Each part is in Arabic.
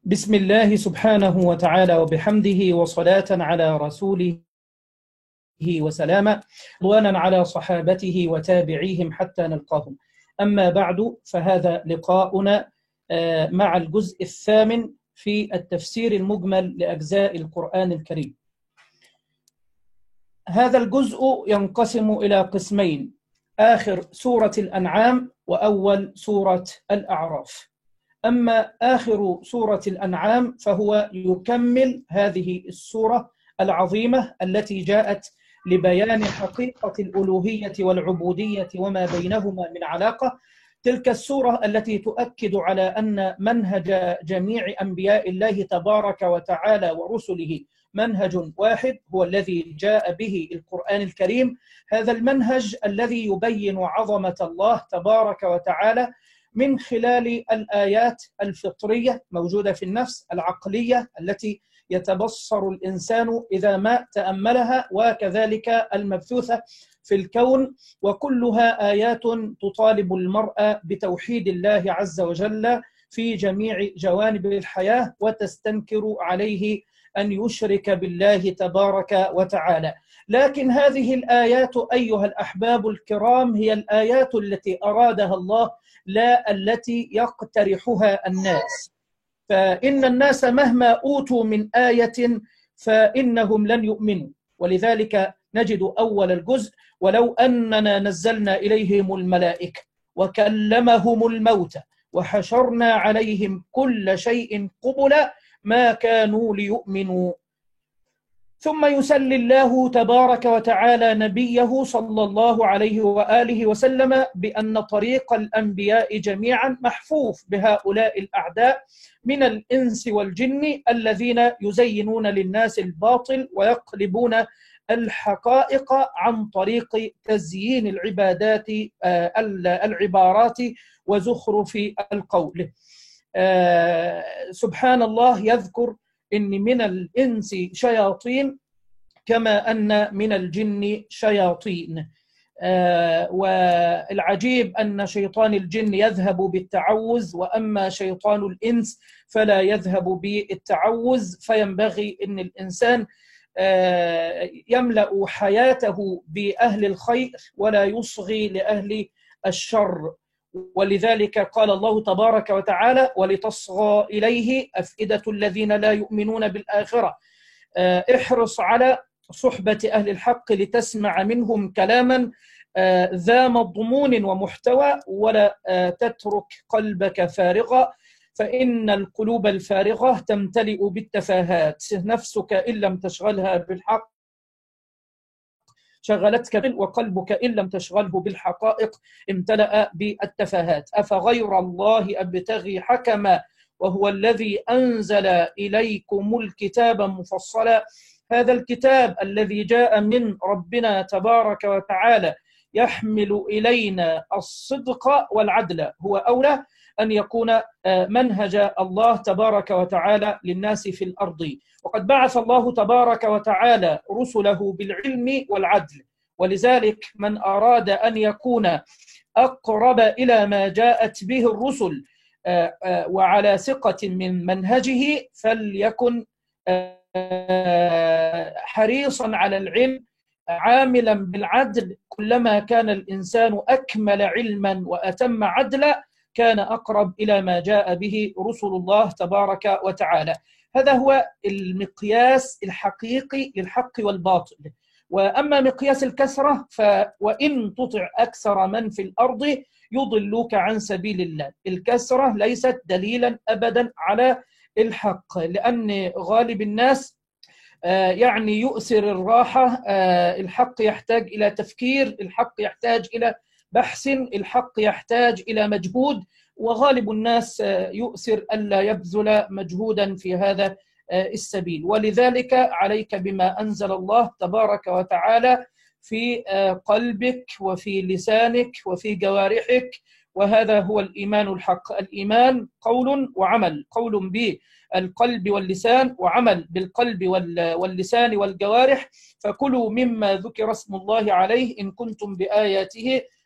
بسم الله سبحانه وتعالى وبحمده، وصلاة على رسوله وسلاما، رضوانا على صحابته وتابعيهم حتى نلقاهم. أما بعد، فهذا لقاؤنا مع الجزء الثامن في التفسير المجمل لأجزاء القرآن الكريم. هذا الجزء ينقسم إلى قسمين: آخر سورة الأنعام وأول سورة الأعراف. أما آخر سورة الأنعام فهو يكمل هذه السورة العظيمة التي جاءت لبيان حقيقة الألوهية والعبودية وما بينهما من علاقة. تلك السورة التي تؤكد على أن منهج جميع أنبياء الله تبارك وتعالى ورسله منهج واحد، هو الذي جاء به القرآن الكريم. هذا المنهج الذي يبين عظمة الله تبارك وتعالى من خلال الآيات الفطرية موجودة في النفس، العقلية التي يتبصر الإنسان إذا ما تأملها، وكذلك المبثوثة في الكون، وكلها آيات تطالب المرء بتوحيد الله عز وجل في جميع جوانب الحياة، وتستنكر عليه أن يشرك بالله تبارك وتعالى. لكن هذه الآيات أيها الأحباب الكرام هي الآيات التي أرادها الله، لا التي يقترحها الناس. فإن الناس مهما أوتوا من آية فإنهم لن يؤمنوا، ولذلك نجد أول الجزء: ولو أننا نزلنا إليهم الملائكة وكلمهم الموتى وحشرنا عليهم كل شيء قبلا ما كانوا ليؤمنوا. ثم يسلي الله تبارك وتعالى نبيه صلى الله عليه وآله وسلم بأن طريق الأنبياء جميعا محفوف بهؤلاء الأعداء من الإنس والجن الذين يزينون للناس الباطل ويقلبون الحقائق عن طريق تزيين العبارات وزخرف القول. سبحان الله يذكر إن من الإنس شياطين كما أن من الجن شياطين. والعجيب أن شيطان الجن يذهب بالتعوذ، وأما شيطان الإنس فلا يذهب بالتعوذ. فينبغي أن الإنسان يملأ حياته بأهل الخير ولا يصغي لأهل الشر. ولذلك قال الله تبارك وتعالى: ولتصغى إليه أفئدة الذين لا يؤمنون بالآخرة. احرص على صحبة أهل الحق لتسمع منهم كلاما ذا مضمون ومحتوى، ولا تترك قلبك فارغا، فإن القلوب الفارغة تمتلئ بالتفاهات. نفسك إن لم تشغلها بالحق شغلتك، وقلبك إن لم تشغله بالحقائق امتلأ بالتفاهات. أفغير الله أبتغي حكما وهو الذي أنزل إليكم الكتاب مفصلا. هذا الكتاب الذي جاء من ربنا تبارك وتعالى يحمل إلينا الصدق والعدل، هو أولى أن يكون منهج الله تبارك وتعالى للناس في الأرض. وقد بعث الله تبارك وتعالى رسله بالعلم والعدل، ولذلك من أراد أن يكون أقرب إلى ما جاءت به الرسل وعلى ثقة من منهجه فليكن حريصا على العلم عاملا بالعدل. كلما كان الإنسان أكمل علما وأتم عدلا كان أقرب إلى ما جاء به رسل الله تبارك وتعالى. هذا هو المقياس الحقيقي للحق والباطل. وأما مقياس الكثرة وإن تطع أكثر من في الأرض يضلوك عن سبيل الله. الكثرة ليست دليلا أبدا على الحق، لأن غالب الناس يعني يؤثر الراحة. الحق يحتاج إلى تفكير، الحق يحتاج إلى بحث، الحق يحتاج إلى مجهود، وغالب الناس يؤثر ألا يبذل مجهودا في هذا السبيل. ولذلك عليك بما أنزل الله تبارك وتعالى في قلبك وفي لسانك وفي جوارحك، وهذا هو الإيمان الحق. الإيمان قول وعمل، قول بالقلب واللسان، وعمل بالقلب واللسان والجوارح. فكلوا مما ذكر اسم الله عليه إن كنتم بآياته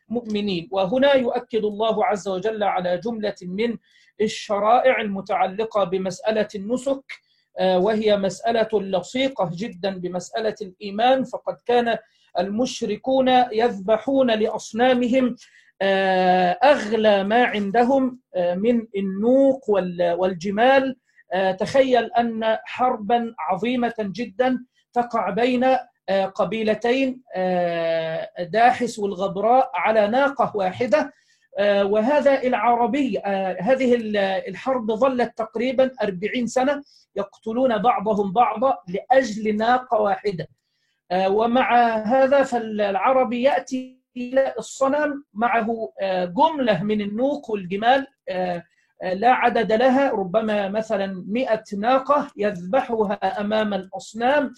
المؤمنين. وهنا يؤكد الله عز وجل على جملة من الشرائع المتعلقة بمسألة النسك، وهي مسألة لصيقة جدا بمسألة الإيمان. فقد كان المشركون يذبحون لأصنامهم أغلى ما عندهم من النوق والجمال. تخيل أن حربا عظيمة جدا تقع بين قبيلتين داحس والغبراء على ناقة واحدة، وهذا العربي. هذه الحرب ظلت تقريبا 40 سنة يقتلون بعضهم بعضا لأجل ناقة واحدة. ومع هذا فالعربي يأتي إلى الصنم معه جملة من النوق والجمال لا عدد لها، ربما مثلا 100 ناقة يذبحها أمام الأصنام،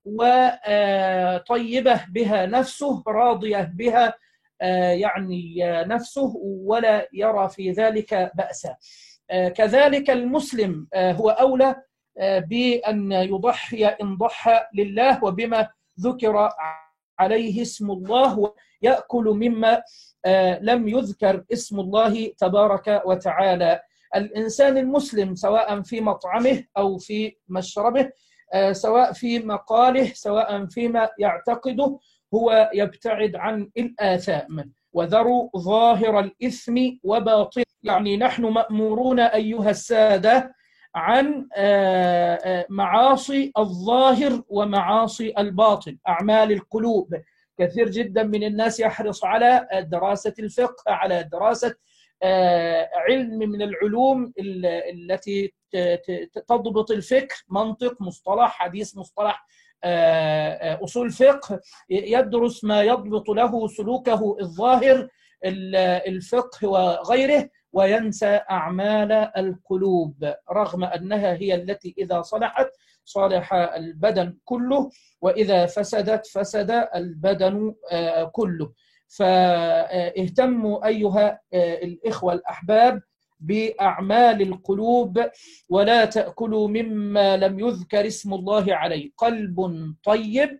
وطيبة بها نفسه، راضية بها يعني نفسه، ولا يرى في ذلك بأسا. كذلك المسلم هو أولى بأن يضحي إن ضحى لله وبما ذكر عليه اسم الله، ويأكل مما لم يذكر اسم الله تبارك وتعالى. الإنسان المسلم سواء في مطعمه أو في مشربه، سواء في مقاله، سواء فيما يعتقده، هو يبتعد عن الآثام. وذروا ظاهر الإثم وباطن. يعني نحن مأمورون أيها السادة عن معاصي الظاهر ومعاصي الباطن، أعمال القلوب. كثير جدا من الناس يحرص على دراسة الفقه، على دراسة علم من العلوم التي تضبط الفكر، منطق، مصطلح حديث، مصطلح أصول فقه، يدرس ما يضبط له سلوكه الظاهر، الفقه وغيره، وينسى أعمال القلوب، رغم أنها هي التي إذا صلحت صالح البدن كله، وإذا فسدت فسد البدن كله. فاهتموا أيها الإخوة الأحباب بأعمال القلوب، ولا تأكلوا مما لم يذكر اسم الله عليه. قلب طيب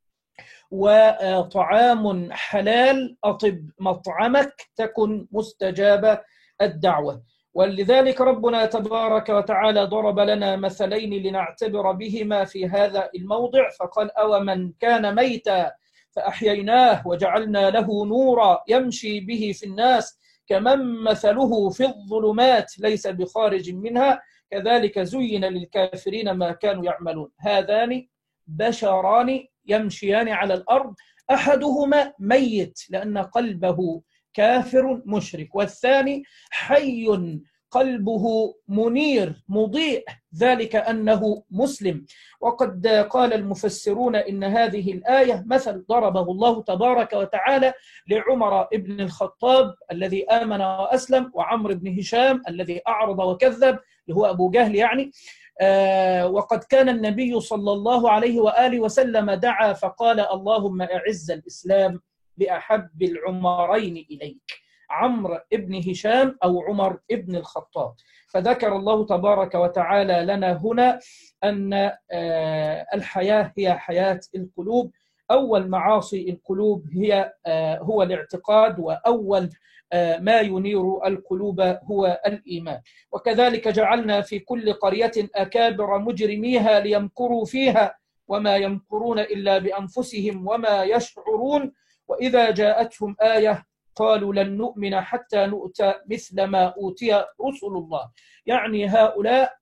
وطعام حلال، أطب مطعمك تكن مستجاب الدعوة. ولذلك ربنا تبارك وتعالى ضرب لنا مثلين لنعتبر بهما في هذا الموضع، فقال: أومن كان ميتا فأحييناه وجعلنا له نورا يمشي به في الناس كمن مثله في الظلمات ليس بخارج منها كذلك زين للكافرين ما كانوا يعملون. هذان بشران يمشيان على الأرض، أحدهما ميت لأن قلبه كافر مشرك، والثاني حي قلبه منير مضيء، ذلك أنه مسلم. وقد قال المفسرون إن هذه الآية مثل ضربه الله تبارك وتعالى لعمر بن الخطاب الذي آمن وأسلم، وعمرو بن هشام الذي أعرض وكذب، اللي هو أبو جهل يعني. وقد كان النبي صلى الله عليه وآله وسلم دعا فقال: اللهم أعز الإسلام بأحب العمرين إليك، عمرو بن هشام أو عمر بن الخطاب. فذكر الله تبارك وتعالى لنا هنا أن الحياة هي حياة القلوب. أول معاصي القلوب هو الاعتقاد، وأول ما ينير القلوب هو الإيمان. وكذلك جعلنا في كل قرية أكابر مجرميها ليمكروا فيها وما يمكرون إلا بأنفسهم وما يشعرون. وإذا جاءتهم آية قالوا لن نؤمن حتى نؤتى مثل ما أوتي رسل الله. يعني هؤلاء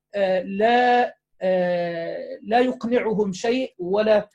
لا يقنعهم شيء ولا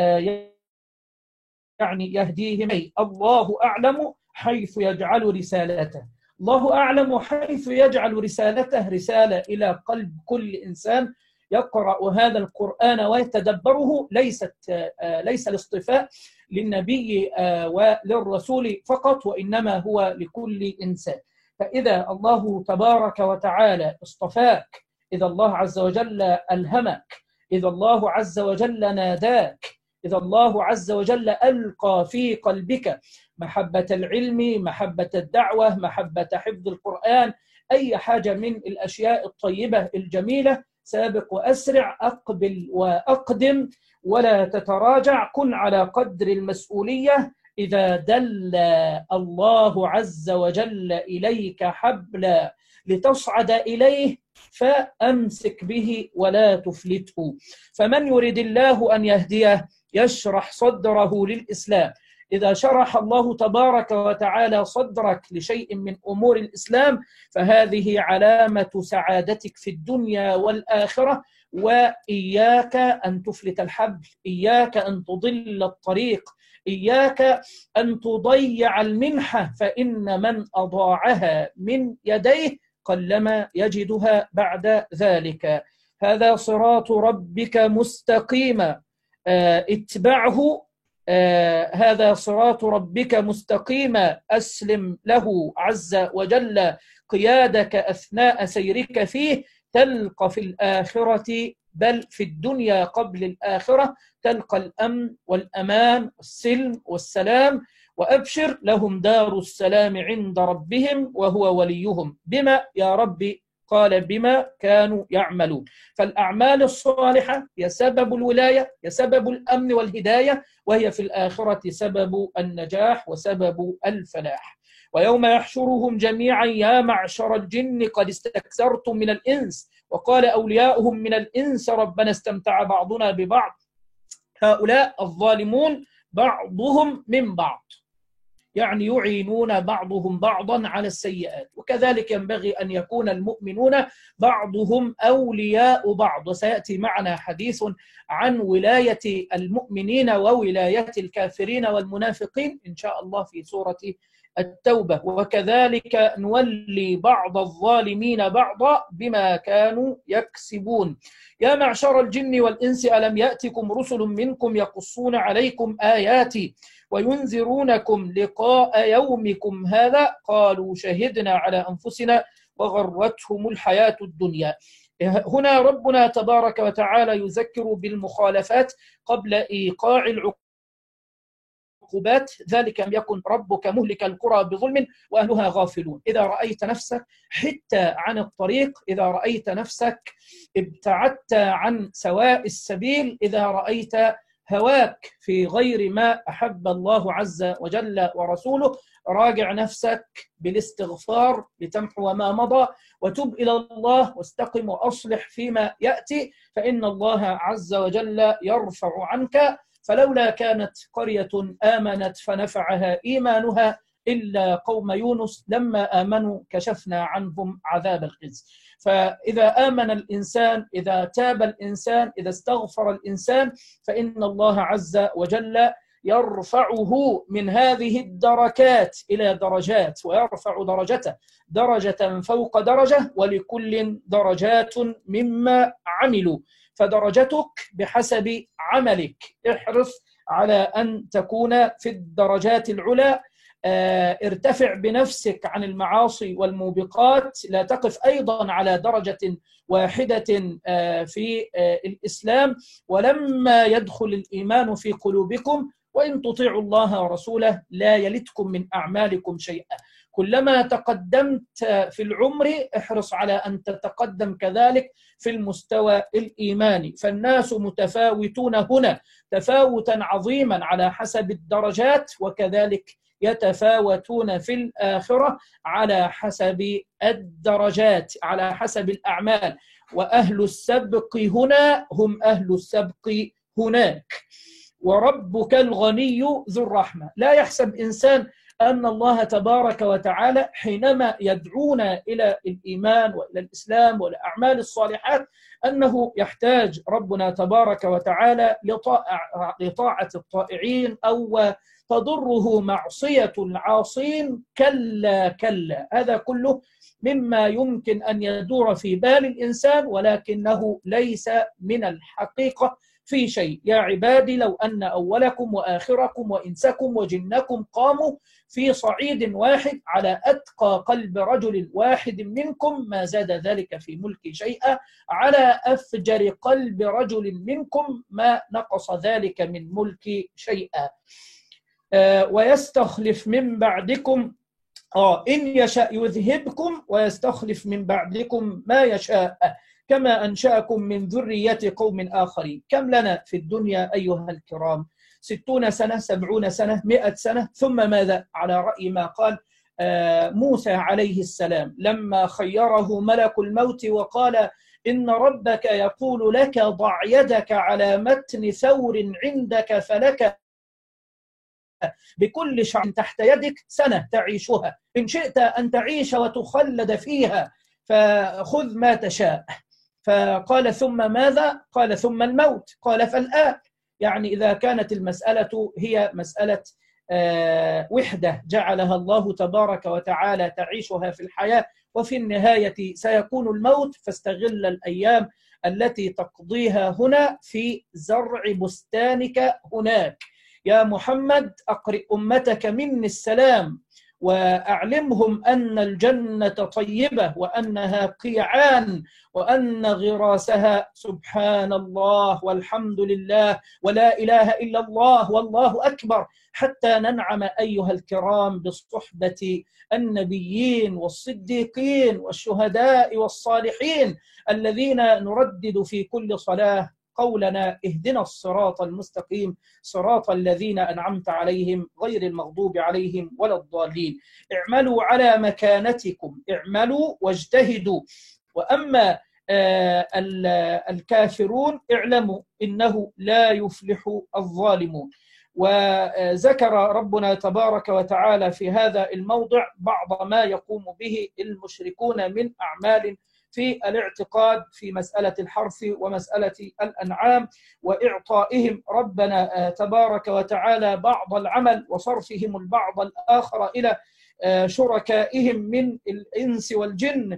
يعني يهديهم شيء. الله أعلم حيث يجعل رسالته، الله أعلم حيث يجعل رسالته، رسالة إلى قلب كل إنسان يقرأ هذا القرآن ويتدبره. ليس الاصطفاء للنبي وللرسول فقط، وإنما هو لكل إنسان. فإذا الله تبارك وتعالى اصطفاك، إذا الله عز وجل ألهمك، إذا الله عز وجل ناداك، إذا الله عز وجل ألقى في قلبك محبة العلم، محبة الدعوة، محبة حفظ القرآن، أي حاجة من الأشياء الطيبة الجميلة، سابق وأسرع، أقبل وأقدم، ولا تتراجع. كن على قدر المسؤولية، إذا دل الله عز وجل إليك حبلا لتصعد إليه فأمسك به ولا تفلته. فمن يريد الله أن يهديه يشرح صدره للإسلام. إذا شرح الله تبارك وتعالى صدرك لشيء من أمور الإسلام فهذه علامة سعادتك في الدنيا والآخرة. وإياك أن تفلت الحبل، إياك أن تضل الطريق، إياك أن تضيع المنحة، فإن من أضاعها من يديه قلما يجدها بعد ذلك. هذا صراط ربك مستقيما اتبعه. هذا صراط ربك مستقيما، أسلم له عز وجل قيادك أثناء سيرك فيه، تلقى في الآخرة بل في الدنيا قبل الآخرة تلقى الأمن والأمان والسلم والسلام. وأبشر لهم دار السلام عند ربهم وهو وليهم بما يا ربي قال بما كانوا يعملون. فالأعمال الصالحة هي سبب الولاية، هي سبب الأمن والهداية، وهي في الآخرة سبب النجاح وسبب الفلاح. ويوم يحشرهم جميعا يا معشر الجن قد استكثرتم من الإنس وقال أولياؤهم من الإنس ربنا استمتع بعضنا ببعض هؤلاء الظالمون بعضهم من بعض، يعني يعينون بعضهم بعضا على السيئات. وكذلك ينبغي أن يكون المؤمنون بعضهم أولياء بعض. وسيأتي معنا حديث عن ولاية المؤمنين وولاية الكافرين والمنافقين إن شاء الله في سورة التوبة. وكذلك نولي بعض الظالمين بعضا بما كانوا يكسبون. يا معشر الجن والإنس ألم يأتكم رسل منكم يقصون عليكم آياتي وينذرونكم لقاء يومكم هذا قالوا شهدنا على أنفسنا وغرتهم الحياة الدنيا. هنا ربنا تبارك وتعالى يذكر بالمخالفات قبل إيقاع العقوبات. ذلك لم يكن ربك مهلك القرى بظلم وأهلها غافلون. إذا رأيت نفسك حتى عن الطريق، إذا رأيت نفسك ابتعدت عن سواء السبيل، إذا رأيت هواك في غير ما أحب الله عز وجل ورسوله، راجع نفسك بالاستغفار لتمحو ما مضى وتب إلى الله واستقم وأصلح فيما يأتي، فإن الله عز وجل يرفع عنك. فلولا كانت قرية آمنت فنفعها إيمانها إلا قوم يونس لما آمنوا كشفنا عنهم عذاب الخزي. فإذا آمن الإنسان، إذا تاب الإنسان، إذا استغفر الإنسان، فإن الله عز وجل يرفعه من هذه الدركات إلى درجات، ويرفع درجته درجة فوق درجة، ولكل درجات مما عملوا. فدرجتك بحسب عملك. احرص على أن تكون في الدرجات العلى. ارتفع بنفسك عن المعاصي والموبقات. لا تقف أيضا على درجة واحدة في الإسلام. ولما يدخل الإيمان في قلوبكم وإن تطيعوا الله ورسوله لا يلتكم من أعمالكم شيئا. كلما تقدمت في العمر احرص على أن تتقدم كذلك في المستوى الإيماني. فالناس متفاوتون هنا تفاوتا عظيما على حسب الدرجات، وكذلك يتفاوتون في الآخرة على حسب الدرجات، على حسب الأعمال. وأهل السبق هنا هم أهل السبق هناك. وربك الغني ذو الرحمة. لا يحسب إنسان أن الله تبارك وتعالى حينما يدعونا إلى الإيمان وإلى الإسلام والأعمال الصالحات أنه يحتاج ربنا تبارك وتعالى لطاعة الطائعين أو تضره معصية العاصين. كلا كلا، هذا كله مما يمكن أن يدور في بال الإنسان، ولكنه ليس من الحقيقة في شيء. يا عبادي لو أن أولكم وآخركم وإنسكم وجنكم قاموا في صعيد واحد على أتقى قلب رجل واحد منكم ما زاد ذلك في ملكي شيئا، على أفجر قلب رجل منكم ما نقص ذلك من ملكي شيئا. ويستخلف من بعدكم إن يشاء يذهبكم ويستخلف من بعدكم ما يشاء كما أنشأكم من ذرية قوم آخرين. كم لنا في الدنيا أيها الكرام 60 سنة 70 سنة 100 سنة. ثم ماذا؟ على رأي ما قال موسى عليه السلام لما خيره ملك الموت وقال إن ربك يقول لك ضع يدك على متن ثور عندك فلك بكل شعر تحت يدك سنة تعيشها، إن شئت أن تعيش وتخلد فيها فخذ ما تشاء. فقال ثم ماذا؟ قال ثم الموت. قال فالآن. يعني إذا كانت المسألة هي مسألة وحدة جعلها الله تبارك وتعالى تعيشها في الحياة، وفي النهاية سيكون الموت، فاستغل الأيام التي تقضيها هنا في زرع بستانك هناك. يا محمد أقرئ أمتك مني السلام وأعلمهم أن الجنة طيبة وأنها قيعان وأن غراسها سبحان الله والحمد لله ولا إله إلا الله والله أكبر، حتى ننعم أيها الكرام بالصحبة النبيين والصديقين والشهداء والصالحين الذين نردد في كل صلاة قولنا اهدنا الصراط المستقيم صراط الذين أنعمت عليهم غير المغضوب عليهم ولا الضالين. اعملوا على مكانتكم، اعملوا واجتهدوا. وأما الكافرون اعلموا إنه لا يفلح الظالمون. وذكر ربنا تبارك وتعالى في هذا الموضع بعض ما يقوم به المشركون من أعمال في الاعتقاد في مسألة الحرث ومسألة الأنعام، وإعطائهم ربنا تبارك وتعالى بعض العمل وصرفهم البعض الآخر إلى شركائهم من الإنس والجن،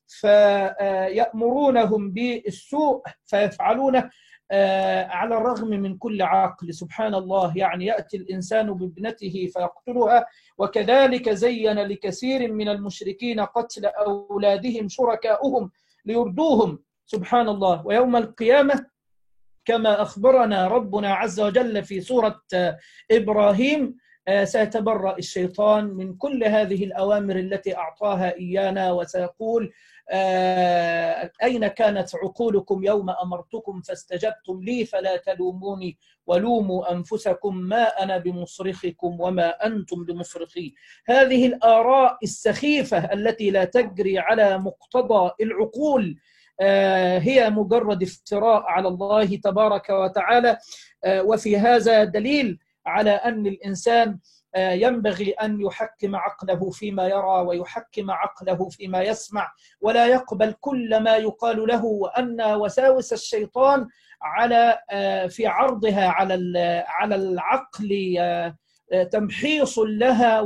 فيأمرونهم بالسوء فيفعلونه على الرغم من كل عقل. سبحان الله، يعني يأتي الإنسان بابنته فيقتلها، وكذلك زين لكثير من المشركين قتل أولادهم شركاؤهم ليردوهم. سبحان الله. ويوم القيامة كما أخبرنا ربنا عز وجل في سورة إبراهيم سيتبرأ الشيطان من كل هذه الأوامر التي أعطاها إيانا، وسيقول أين كانت عقولكم يوم أمرتكم فاستجبتم لي فلا تلوموني ولوموا أنفسكم ما أنا بمصرخكم وما أنتم بمصرخي. هذه الآراء السخيفة التي لا تجري على مقتضى العقول هي مجرد افتراء على الله تبارك وتعالى. وفي هذا دليل على أن الإنسان ينبغي أن يحكم عقله فيما يرى ويحكم عقله فيما يسمع، ولا يقبل كل ما يقال له، وأن وساوس الشيطان في عرضها على العقل تمحيص لها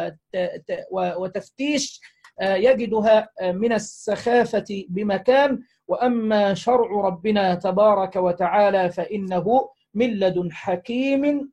وتفتيش يجدها من السخافة بمكان. وأما شرع ربنا تبارك وتعالى فإنه من لدن حكيم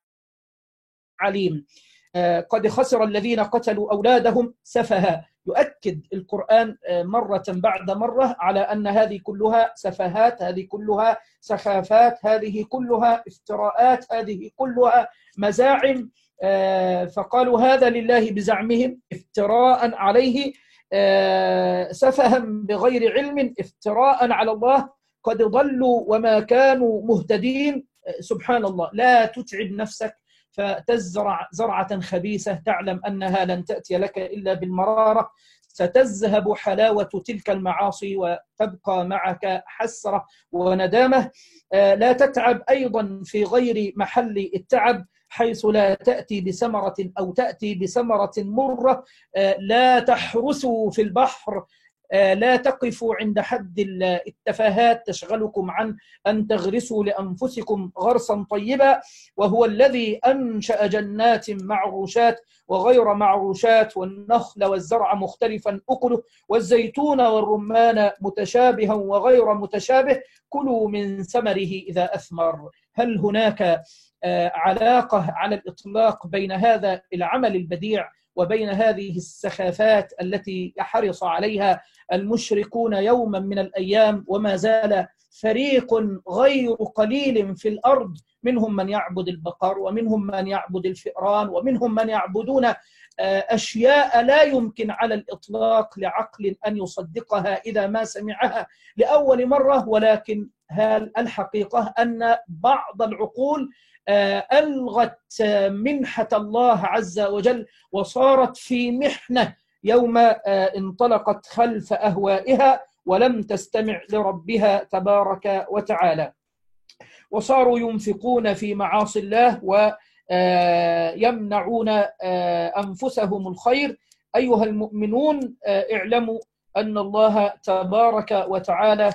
عليم. قد خسر الذين قتلوا أولادهم سفها. يؤكد القرآن مرة بعد مرة على أن هذه كلها سفهات، هذه كلها سخافات، هذه كلها افتراءات، هذه كلها مزاعم. فقالوا هذا لله بزعمهم افتراء عليه، سفها بغير علم، افتراء على الله، قد ضلوا وما كانوا مهتدين. سبحان الله. لا تتعب نفسك فتزرع زرعة خبيثة تعلم أنها لن تأتي لك إلا بالمرارة، ستذهب حلاوة تلك المعاصي وتبقى معك حسرة وندامة. لا تتعب أيضا في غير محل التعب، حيث لا تأتي بثمرة أو تأتي بثمرة مرة. لا تحرسوا في البحر، لا تقفوا عند حد التفاهات تشغلكم عن أن تغرسوا لأنفسكم غرسا طيبا، وهو الذي أنشأ جنات معروشات وغير معروشات والنخل والزرع مختلفا أكله والزيتون والرمان متشابها وغير متشابه، كلوا من ثمره إذا أثمر. هل هناك علاقة على الإطلاق بين هذا العمل البديع وبين هذه السخافات التي يحرص عليها المشركون يوما من الأيام؟ وما زال فريق غير قليل في الأرض، منهم من يعبد البقر ومنهم من يعبد الفئران ومنهم من يعبدون أشياء لا يمكن على الإطلاق لعقل أن يصدقها إذا ما سمعها لأول مرة. ولكن هل الحقيقة أن بعض العقول ألغت منحة الله عز وجل وصارت في محنة يوم انطلقت خلف أهوائها ولم تستمع لربها تبارك وتعالى، وصاروا ينفقون في معاصي الله ويمنعون أنفسهم الخير. أيها المؤمنون، اعلموا أن الله تبارك وتعالى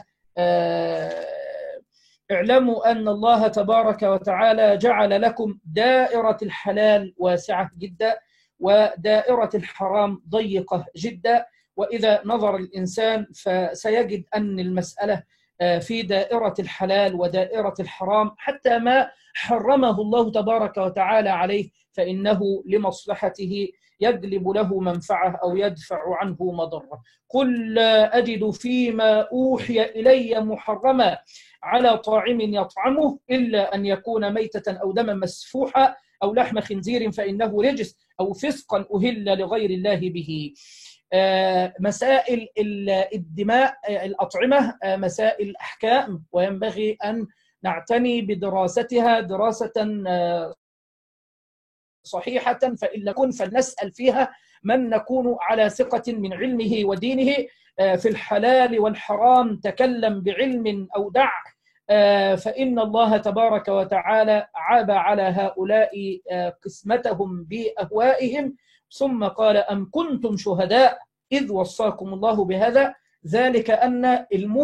جعل لكم دائرة الحلال واسعة جدا ودائرة الحرام ضيقة جدا، وإذا نظر الإنسان فسيجد أن المسألة في دائرة الحلال ودائرة الحرام، حتى ما حرمه الله تبارك وتعالى عليه فإنه لمصلحته يجلب له منفعة أو يدفع عنه مضرة. قل لا أجد فيما أوحي إلي محرما على طاعم يطعمه إلا أن يكون ميتة أو دما مسفوحا أو لحم خنزير فإنه رجس أو فسقا أهل لغير الله به. مسائل الدماء الأطعمة مسائل أحكام، وينبغي أن نعتني بدراستها دراسة صحيحة، فإن نكن فلنسأل فيها من نكون على ثقة من علمه ودينه. في الحلال والحرام تكلم بعلم أو دع، فإن الله تبارك وتعالى عاب على هؤلاء قسمتهم بأهوائهم، ثم قال أم كنتم شهداء إذ وصاكم الله بهذا، ذلك أن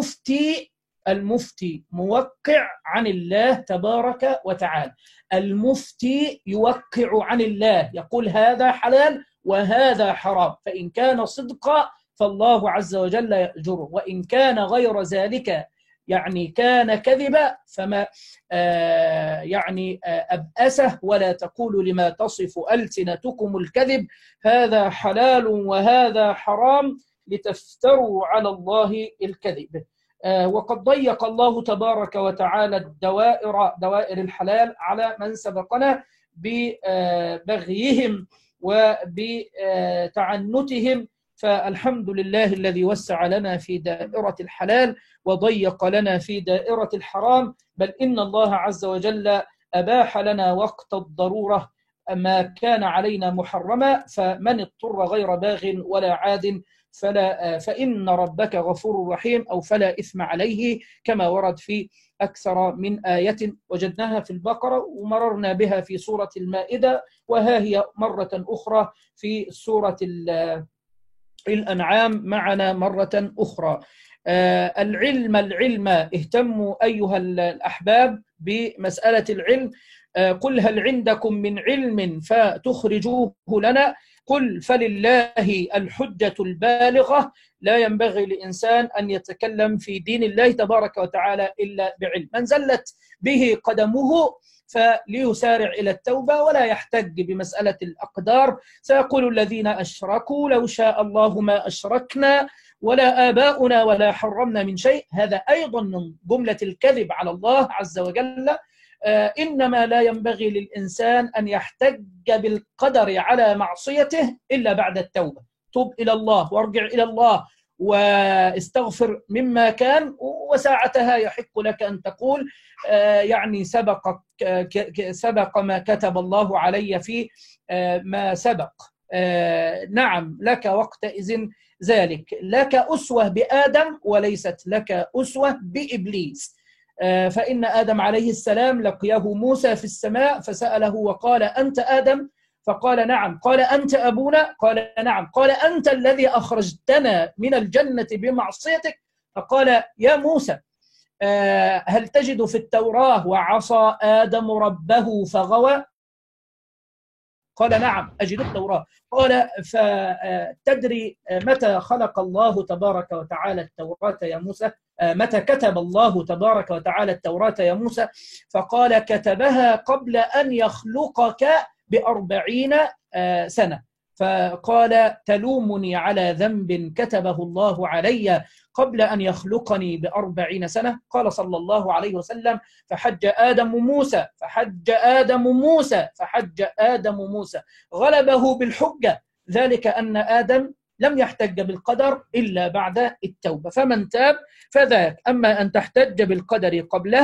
المفتي موقع عن الله تبارك وتعالى. المفتي يوقع عن الله، يقول هذا حلال وهذا حرام، فإن كان صدقا فالله عز وجل يأجره، وإن كان غير ذلك يعني كان كذبا فما أبأسه. ولا تقولوا لما تصف ألسنتكم الكذب هذا حلال وهذا حرام لتفتروا على الله الكذب. وقد ضيق الله تبارك وتعالى دوائر الحلال على من سبقنا ببغيهم وبتعنتهم، فالحمد لله الذي وسع لنا في دائرة الحلال وضيق لنا في دائرة الحرام، بل إن الله عز وجل أباح لنا وقت الضرورة ما كان علينا محرما، فمن اضطر غير باغ ولا عاد فإن ربك غفور رحيم، أو فلا إثم عليه، كما ورد في أكثر من آية وجدناها في البقرة ومررنا بها في سورة المائدة، وها هي مرة أخرى في سورة الأنعام معنا مرة أخرى. العلم اهتموا أيها الأحباب بمسألة العلم. قل هل عندكم من علم فتخرجوه لنا، قل فلله الحجة البالغة، لا ينبغي لإنسان أن يتكلم في دين الله تبارك وتعالى إلا بعلم. من زلت به قدمه فليسارع إلى التوبة ولا يحتج بمسألة الأقدار. سيقول الذين أشركوا لو شاء الله ما أشركنا ولا آباؤنا ولا حرمنا من شيء. هذا أيضا من جملة الكذب على الله عز وجل. إنما لا ينبغي للإنسان أن يحتج بالقدر على معصيته إلا بعد التوبة. توب إلى الله وارجع إلى الله واستغفر مما كان، وساعتها يحق لك أن تقول يعني سبق ما كتب الله علي في ما سبق. نعم لك وقتئذ ذلك، لك أسوة بآدم وليست لك أسوة بإبليس. فإن آدم عليه السلام لقيه موسى في السماء فسأله وقال أنت آدم؟ فقال نعم. قال أنت أبونا؟ قال نعم. قال أنت الذي أخرجتنا من الجنة بمعصيتك؟ فقال يا موسى هل تجد في التوراة وعصى آدم ربه فغوى؟ قال نعم أجد التوراة. قال فتدري متى خلق الله تبارك وتعالى التوراة يا موسى؟ متى كتب الله تبارك وتعالى التوراة يا موسى؟ فقال كتبها قبل أن يخلقك ب40 سنة. فقال تلومني على ذنب كتبه الله علي قبل أن يخلقني ب40 سنة؟ قال صلى الله عليه وسلم فحج آدم موسى غلبه بالحجة، ذلك أن آدم لم يحتج بالقدر إلا بعد التوبة، فمن تاب فذاك. أما أن تحتج بالقدر قبلها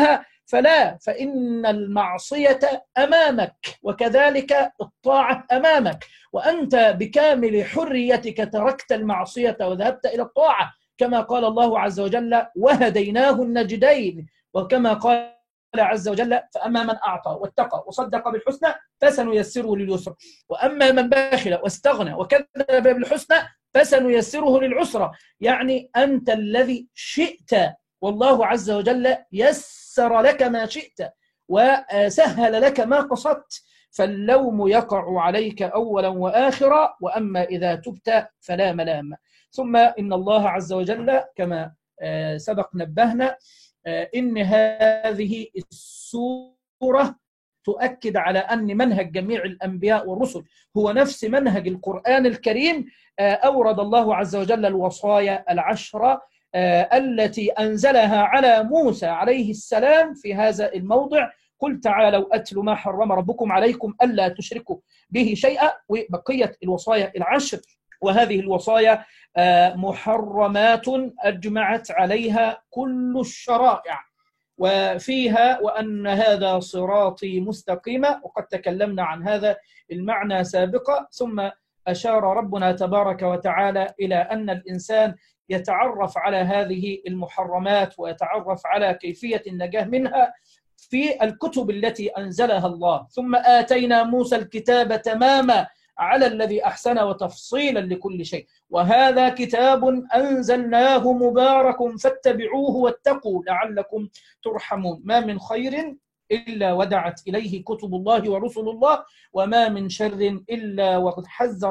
فلا، فإن المعصية أمامك وكذلك الطاعة أمامك، وأنت بكامل حريتك تركت المعصية وذهبت إلى الطاعة، كما قال الله عز وجل وهديناه النجدين، وكما قال عز وجل فأما من أعطى واتقى وصدق بالحسنى فسنيسره لليسرى، وأما من بخل واستغنى وكذب بالحسنى فسنيسره للعسرى. يعني أنت الذي شئت، والله عز وجل يسر لك ما شئت وسهل لك ما قصدت، فاللوم يقع عليك أولا وآخرا، وأما إذا تبت فلا ملام. ثم إن الله عز وجل كما سبق نبهنا إن هذه السورة تؤكد على أن منهج جميع الأنبياء والرسل هو نفس منهج القرآن الكريم. أورد الله عز وجل الوصايا العشرة التي أنزلها على موسى عليه السلام في هذا الموضع: قل تعالوا أتل ما حرم ربكم عليكم ألا تشركوا به شيئا، وبقية الوصايا العشر. وهذه الوصايا محرمات أجمعت عليها كل الشرائع، وفيها وأن هذا صراطي مستقيما، وقد تكلمنا عن هذا المعنى سابقا. ثم أشار ربنا تبارك وتعالى إلى أن الإنسان يتعرف على هذه المحرمات ويتعرف على كيفية النجاة منها في الكتب التي أنزلها الله. ثم آتينا موسى الكتاب تماما على الذي أحسن وتفصيلا لكل شيء، وهذا كتاب أنزلناه مبارك فاتبعوه واتقوا لعلكم ترحمون. ما من خير إلا ودعت إليه كتب الله ورسل الله، وما من شر إلا وقد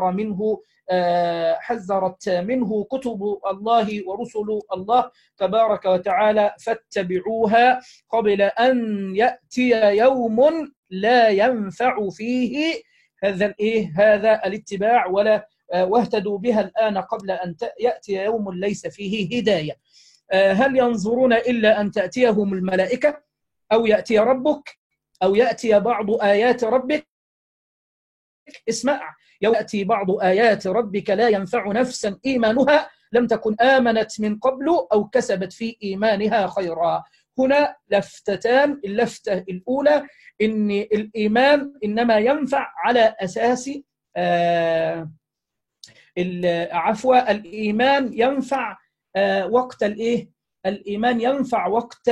حذرت منه كتب الله ورسل الله تبارك وتعالى، فاتبعوها قبل أن يأتي يوم لا ينفع فيه هذا الاتباع واهتدوا بها الآن قبل أن يأتي يوم ليس فيه هداية. هل ينظرون إلا أن تأتيهم الملائكة أو يأتي ربك أو يأتي بعض آيات ربك؟ اسمع، يوم يأتي بعض آيات ربك لا ينفع نفسا إيمانها لم تكن آمنت من قبل أو كسبت في إيمانها خيرا. هنا لفتتان: اللفتة الأولى إن الإيمان إنما ينفع على أساس الإيمان ينفع وقت الإيمان ينفع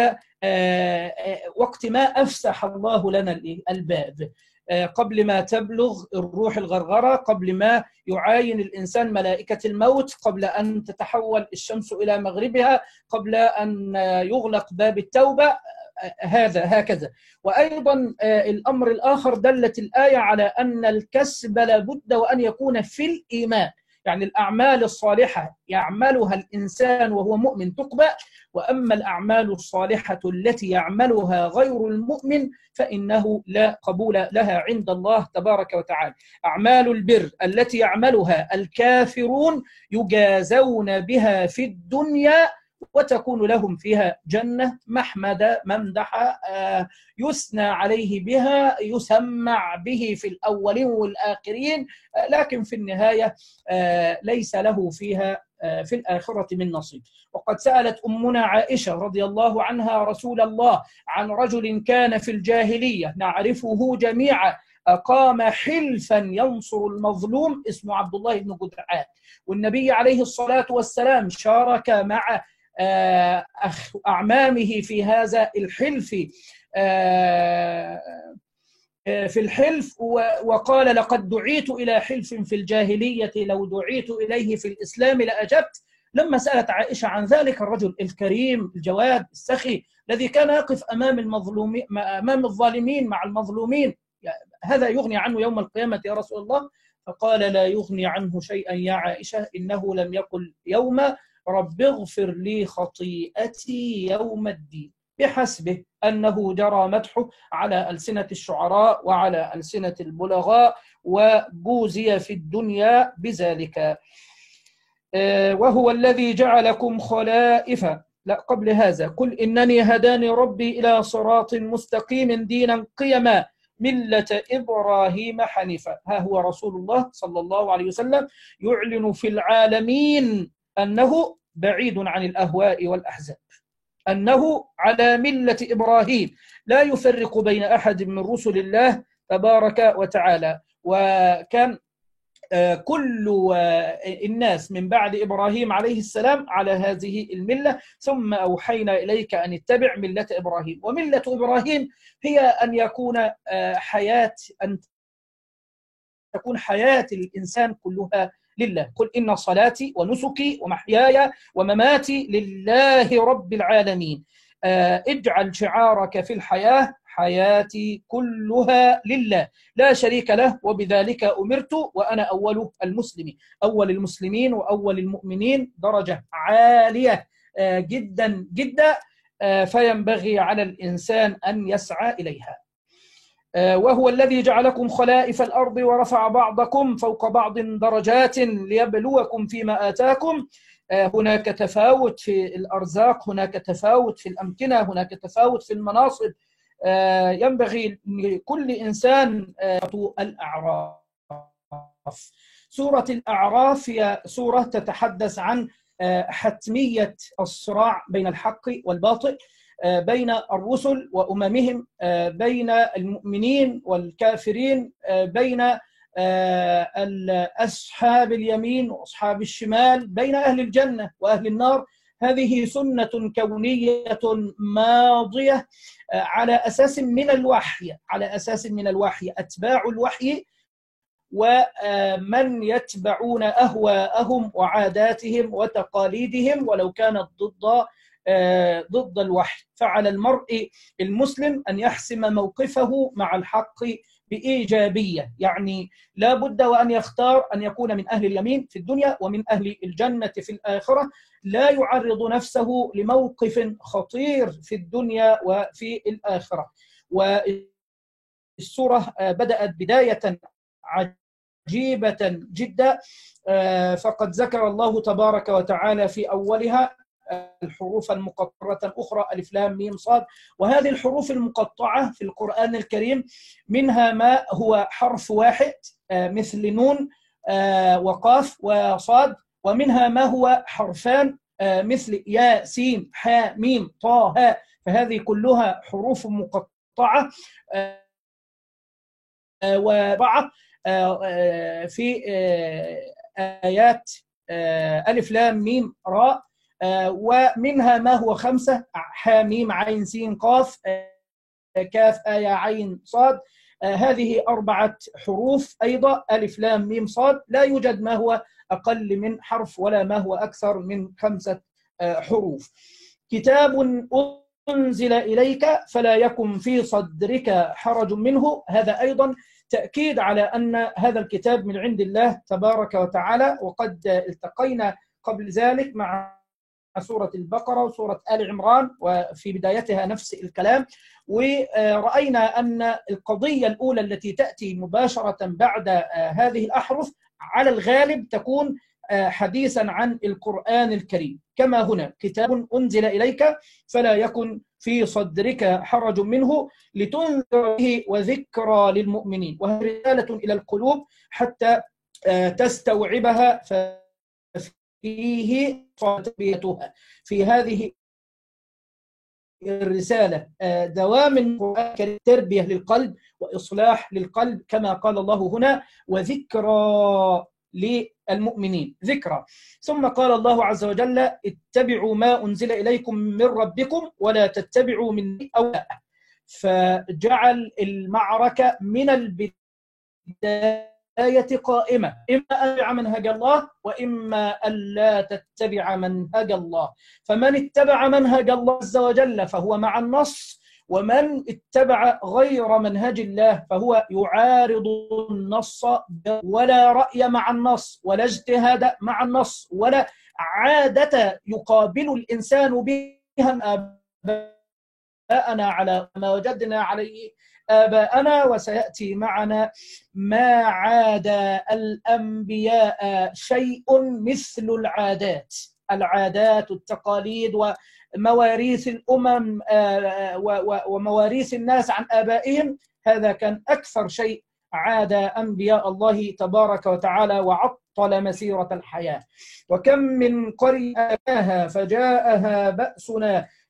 وقت ما أفسح الله لنا الباب، قبل ما تبلغ الروح الغرغرة، قبل ما يعاين الإنسان ملائكة الموت، قبل أن تتحول الشمس إلى مغربها، قبل أن يغلق باب التوبة، هكذا. وأيضا الأمر الآخر دلت الآية على أن الكسب لابد وأن يكون في الإيمان، يعني الأعمال الصالحة يعملها الإنسان وهو مؤمن تقبل، وأما الأعمال الصالحة التي يعملها غير المؤمن فإنه لا قبول لها عند الله تبارك وتعالى. أعمال البر التي يعملها الكافرون يجازون بها في الدنيا وتكون لهم فيها جنة محمدة ممدحة يثنى عليه بها، يسمع به في الأولين والآخرين، لكن في النهاية ليس له فيها في الآخرة من نصيب. وقد سألت أمنا عائشة رضي الله عنها رسول الله عن رجل كان في الجاهلية نعرفه جميعا، أقام حلفا ينصر المظلوم اسمه عبد الله بن جدعان، والنبي عليه الصلاة والسلام شارك مع أعمامه في هذا الحلف وقال: لقد دعيت إلى حلف في الجاهلية لو دعيت إليه في الإسلام لأجبت. لما سألت عائشة عن ذلك الرجل الكريم الجواد السخي الذي كان يقف أمام الظالمين مع المظلومين، هذا يغني عنه يوم القيامة يا رسول الله؟ فقال: لا يغني عنه شيئا يا عائشة، إنه لم يقل يوم رب اغفر لي خطيئتي يوم الدين، بحسبه أنه جرى مدحه على ألسنة الشعراء وعلى ألسنة البلغاء وجوزي في الدنيا بذلك. وهو الذي جعلكم خلائف. لا، قبل هذا: قل إنني هداني ربي إلى صراط مستقيم دينا قيما ملة إبراهيم حنيفا. ها هو رسول الله صلى الله عليه وسلم يعلن في العالمين أنه بعيد عن الأهواء والأحزاب، أنه على ملة إبراهيم لا يفرق بين أحد من رسل الله تبارك وتعالى. وكان كل الناس من بعد إبراهيم عليه السلام على هذه الملة، ثم أوحينا إليك أن اتبع ملة إبراهيم. وملة إبراهيم هي أن يكون أن تكون حياة الإنسان كلها لله. قل إن صلاتي ونسكي ومحياي ومماتي لله رب العالمين. اجعل شعارك في الحياة حياتي كلها لله لا شريك له، وبذلك أمرت وأنا أول المسلمين. أول المسلمين وأول المؤمنين درجة عالية جدا جدا، فينبغي على الإنسان أن يسعى إليها. وهو الذي جعلكم خلائف الأرض ورفع بعضكم فوق بعض درجات ليبلوكم فيما آتاكم. هناك تفاوت في الأرزاق، هناك تفاوت في الأمكنة، هناك تفاوت في المناصب. ينبغي لكل إنسان الأعراف. سورة الأعراف هي سورة تتحدث عن حتمية الصراع بين الحق والباطل، بين الرسل وأممهم، بين المؤمنين والكافرين، بين أصحاب اليمين وأصحاب الشمال، بين أهل الجنة وأهل النار. هذه سنة كونية ماضية على أساس من الوحي، على أساس من الوحي. أتباع الوحي ومن يتبعون أهواءهم وعاداتهم وتقاليدهم ولو كانت ضد الوحي. فعلى المرء المسلم أن يحسم موقفه مع الحق بإيجابية، يعني لا بد وأن يختار أن يكون من أهل اليمين في الدنيا ومن أهل الجنة في الآخرة، لا يعرض نفسه لموقف خطير في الدنيا وفي الآخرة. والسورة بدأت بداية عجيبة جدا، فقد ذكر الله تبارك وتعالى في أولها الحروف المقطعة أخرى ألف لام ميم صاد. وهذه الحروف المقطعة في القرآن الكريم منها ما هو حرف واحد مثل نون وقاف وصاد، ومنها ما هو حرفان مثل يا سين حا ميم طا ها. فهذه كلها حروف مقطعة وضعة في آيات ألف لام ميم راء، ومنها ما هو 5 حاميم عين سين قاف كاف آية عين صاد. هذه 4 حروف أيضا ألف لام ميم صاد، لا يوجد ما هو أقل من حرف ولا ما هو أكثر من 5 حروف. كتاب أنزل إليك فلا يكن في صدرك حرج منه. هذا أيضا تأكيد على أن هذا الكتاب من عند الله تبارك وتعالى. وقد التقينا قبل ذلك مع سورة البقرة وسورة آل عمران وفي بدايتها نفس الكلام، ورأينا أن القضية الأولى التي تأتي مباشرة بعد هذه الأحرف على الغالب تكون حديثا عن القرآن الكريم، كما هنا كتاب أنزل إليك فلا يكن في صدرك حرج منه لتنذر به وذكرى للمؤمنين. وهي رسالة إلى القلوب حتى تستوعبها فيه تربيتها. في هذه الرسالة دوام القرآن تربية للقلب وإصلاح للقلب، كما قال الله هنا وذكرى للمؤمنين. ذكرى. ثم قال الله عز وجل اتبعوا ما أنزل إليكم من ربكم ولا تتبعوا من أولئك. فجعل المعركة من البداية قائمة، إما أن تتبع منهج الله وإما أن لا تتبع منهج الله. فمن اتبع منهج الله عز وجل فهو مع النص، ومن اتبع غير منهج الله فهو يعارض النص، ولا رأي مع النص ولا اجتهاد مع النص ولا عادة يقابل الإنسان بها آباءنا على ما وجدنا عليه آباءنا. وسيأتي معنا ما عاد الأنبياء شيء مثل العادات التقاليد ومواريث الأمم ومواريث الناس عن آبائهم. هذا كان أكثر شيء عاد أنبياء الله تبارك وتعالى وعطل مسيرة الحياة. وكم من قرية فجاءها بأسنا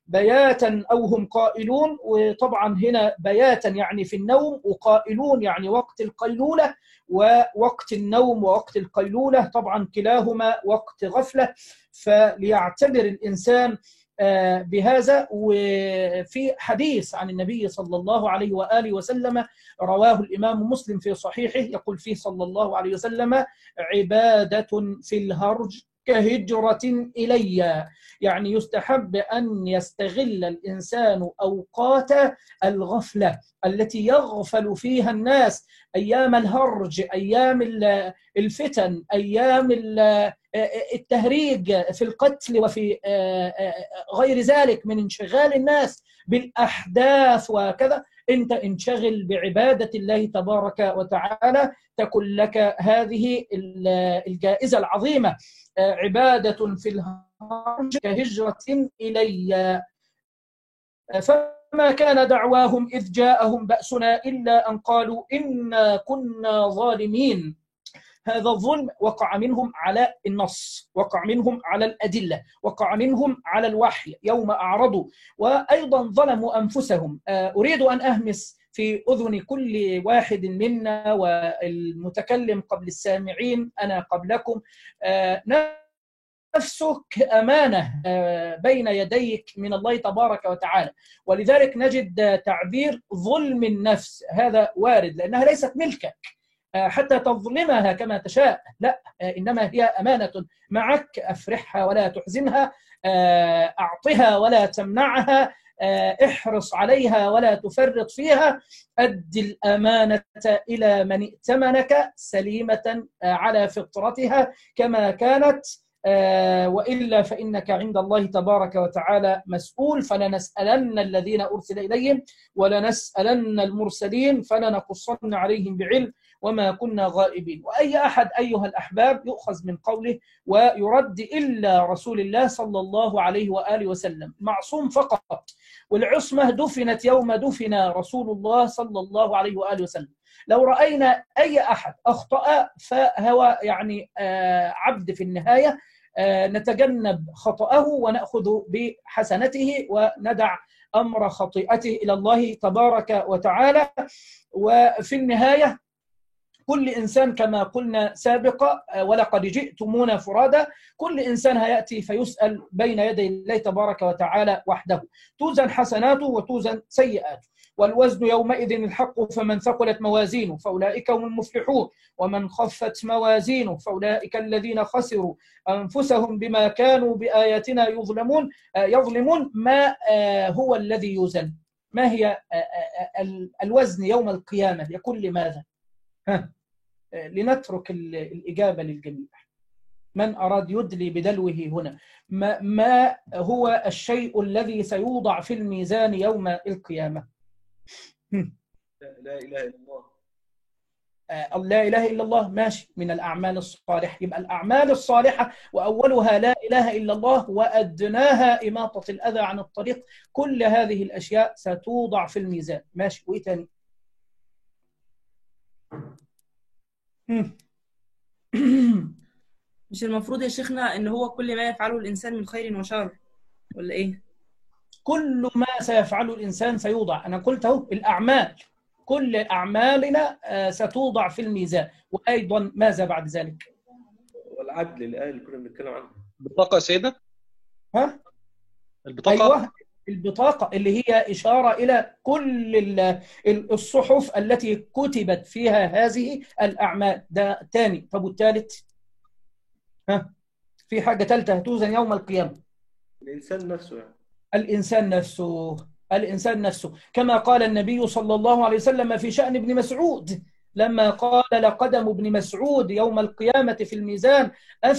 بياتا أو هم قائلون. وطبعا هنا بياتا يعني في النوم، وقائلون يعني وقت القيلولة، ووقت النوم ووقت القيلولة طبعا كلاهما وقت غفلة. فليعتبر الإنسان بهذا. وفي حديث عن النبي صلى الله عليه وآله وسلم رواه الإمام مسلم في صحيحه، يقول فيه صلى الله عليه وسلم: عبادة في الهرج كهجرة إلي. يعني يستحب أن يستغل الإنسان أوقات الغفلة التي يغفل فيها الناس، أيام الهرج، أيام الفتن، أيام التهريج في القتل وفي غير ذلك من انشغال الناس بالأحداث وكذا. أنت انشغل بعبادة الله تبارك وتعالى، تكن لك هذه الجائزة العظيمة: عبادة في الهرج كهجرة إلي. فما كان دعواهم إذ جاءهم بأسنا إلا أن قالوا إنا كنا ظالمين. هذا الظلم وقع منهم على النص، وقع منهم على الأدلة، وقع منهم على الوحي يوم أعرضوا، وأيضا ظلموا أنفسهم. أريد أن أهمس في أذن كل واحد منا والمتكلم قبل السامعين، أنا قبلكم: نفسك أمانة بين يديك من الله تبارك وتعالى. ولذلك نجد تعبير ظلم النفس هذا وارد، لأنها ليست ملكك حتى تظلمها كما تشاء، لا، إنما هي أمانة معك، أفرحها ولا تحزنها، أعطها ولا تمنعها، احرص عليها ولا تفرط فيها، أد الأمانة إلى من ائتمنك سليمة على فطرتها كما كانت، وإلا فإنك عند الله تبارك وتعالى مسؤول. فلنسألن الذين أرسل إليهم ولنسألن المرسلين فلنقصن عليهم بعلم وما كنا غائبين. وأي أحد أيها الأحباب يؤخذ من قوله ويرد إلا رسول الله صلى الله عليه وآله وسلم، معصوم فقط. والعصمة دفنت يوم دفن رسول الله صلى الله عليه وآله وسلم. لو رأينا أي أحد أخطأ فهو يعني عبد في النهاية، نتجنب خطأه ونأخذ بحسنته وندع أمر خطيئته إلى الله تبارك وتعالى. وفي النهاية كل إنسان كما قلنا سابقا: ولقد جئتمونا فرادا، كل إنسان هيأتي فيسأل بين يدي الله تبارك وتعالى وحده، توزن حسناته وتوزن سيئاته. والوزن يومئذ الحق، فمن ثقلت موازينه فأولئك هم المفلحون، ومن خفت موازينه فأولئك الذين خسروا أنفسهم بما كانوا بآياتنا يظلمون. ما هو الذي يوزن؟ ما هي الوزن يوم القيامة؟ يكون لماذا؟ لنترك الإجابة للجميع. من أراد يدلي بدلوه هنا. ما هو الشيء الذي سيوضع في الميزان يوم القيامة؟ لا إله إلا الله. لا إله إلا الله، ماشي، من الأعمال الصالحة. يبقى الأعمال الصالحة وأولها لا إله إلا الله، وأدناها إماطة الأذى عن الطريق. كل هذه الأشياء ستوضع في الميزان، ماشي. وإيه تاني؟ مش المفروض يا شيخنا ان هو كل ما يفعله الانسان من خير وشر، ولا ايه؟ كل ما سيفعله الانسان سيوضع. انا قلت اهو الاعمال، كل اعمالنا ستوضع في الميزان. وايضا ماذا بعد ذلك؟ والعدل الايه اللي كنا بنتكلم عنها. البطاقه يا سيدة؟ ها؟ البطاقه؟ ايوه، البطاقه اللي هي اشاره الى كل الصحف التي كتبت فيها هذه الاعمال. ده تاني. طب والثالث؟ ها؟ في حاجه ثالثه هتوزن يوم القيامه. الانسان نفسه يعني. الإنسان نفسه كما قال النبي صلى الله عليه وسلم في شأن ابن مسعود لما قال: لقدم ابن مسعود يوم القيامة في الميزان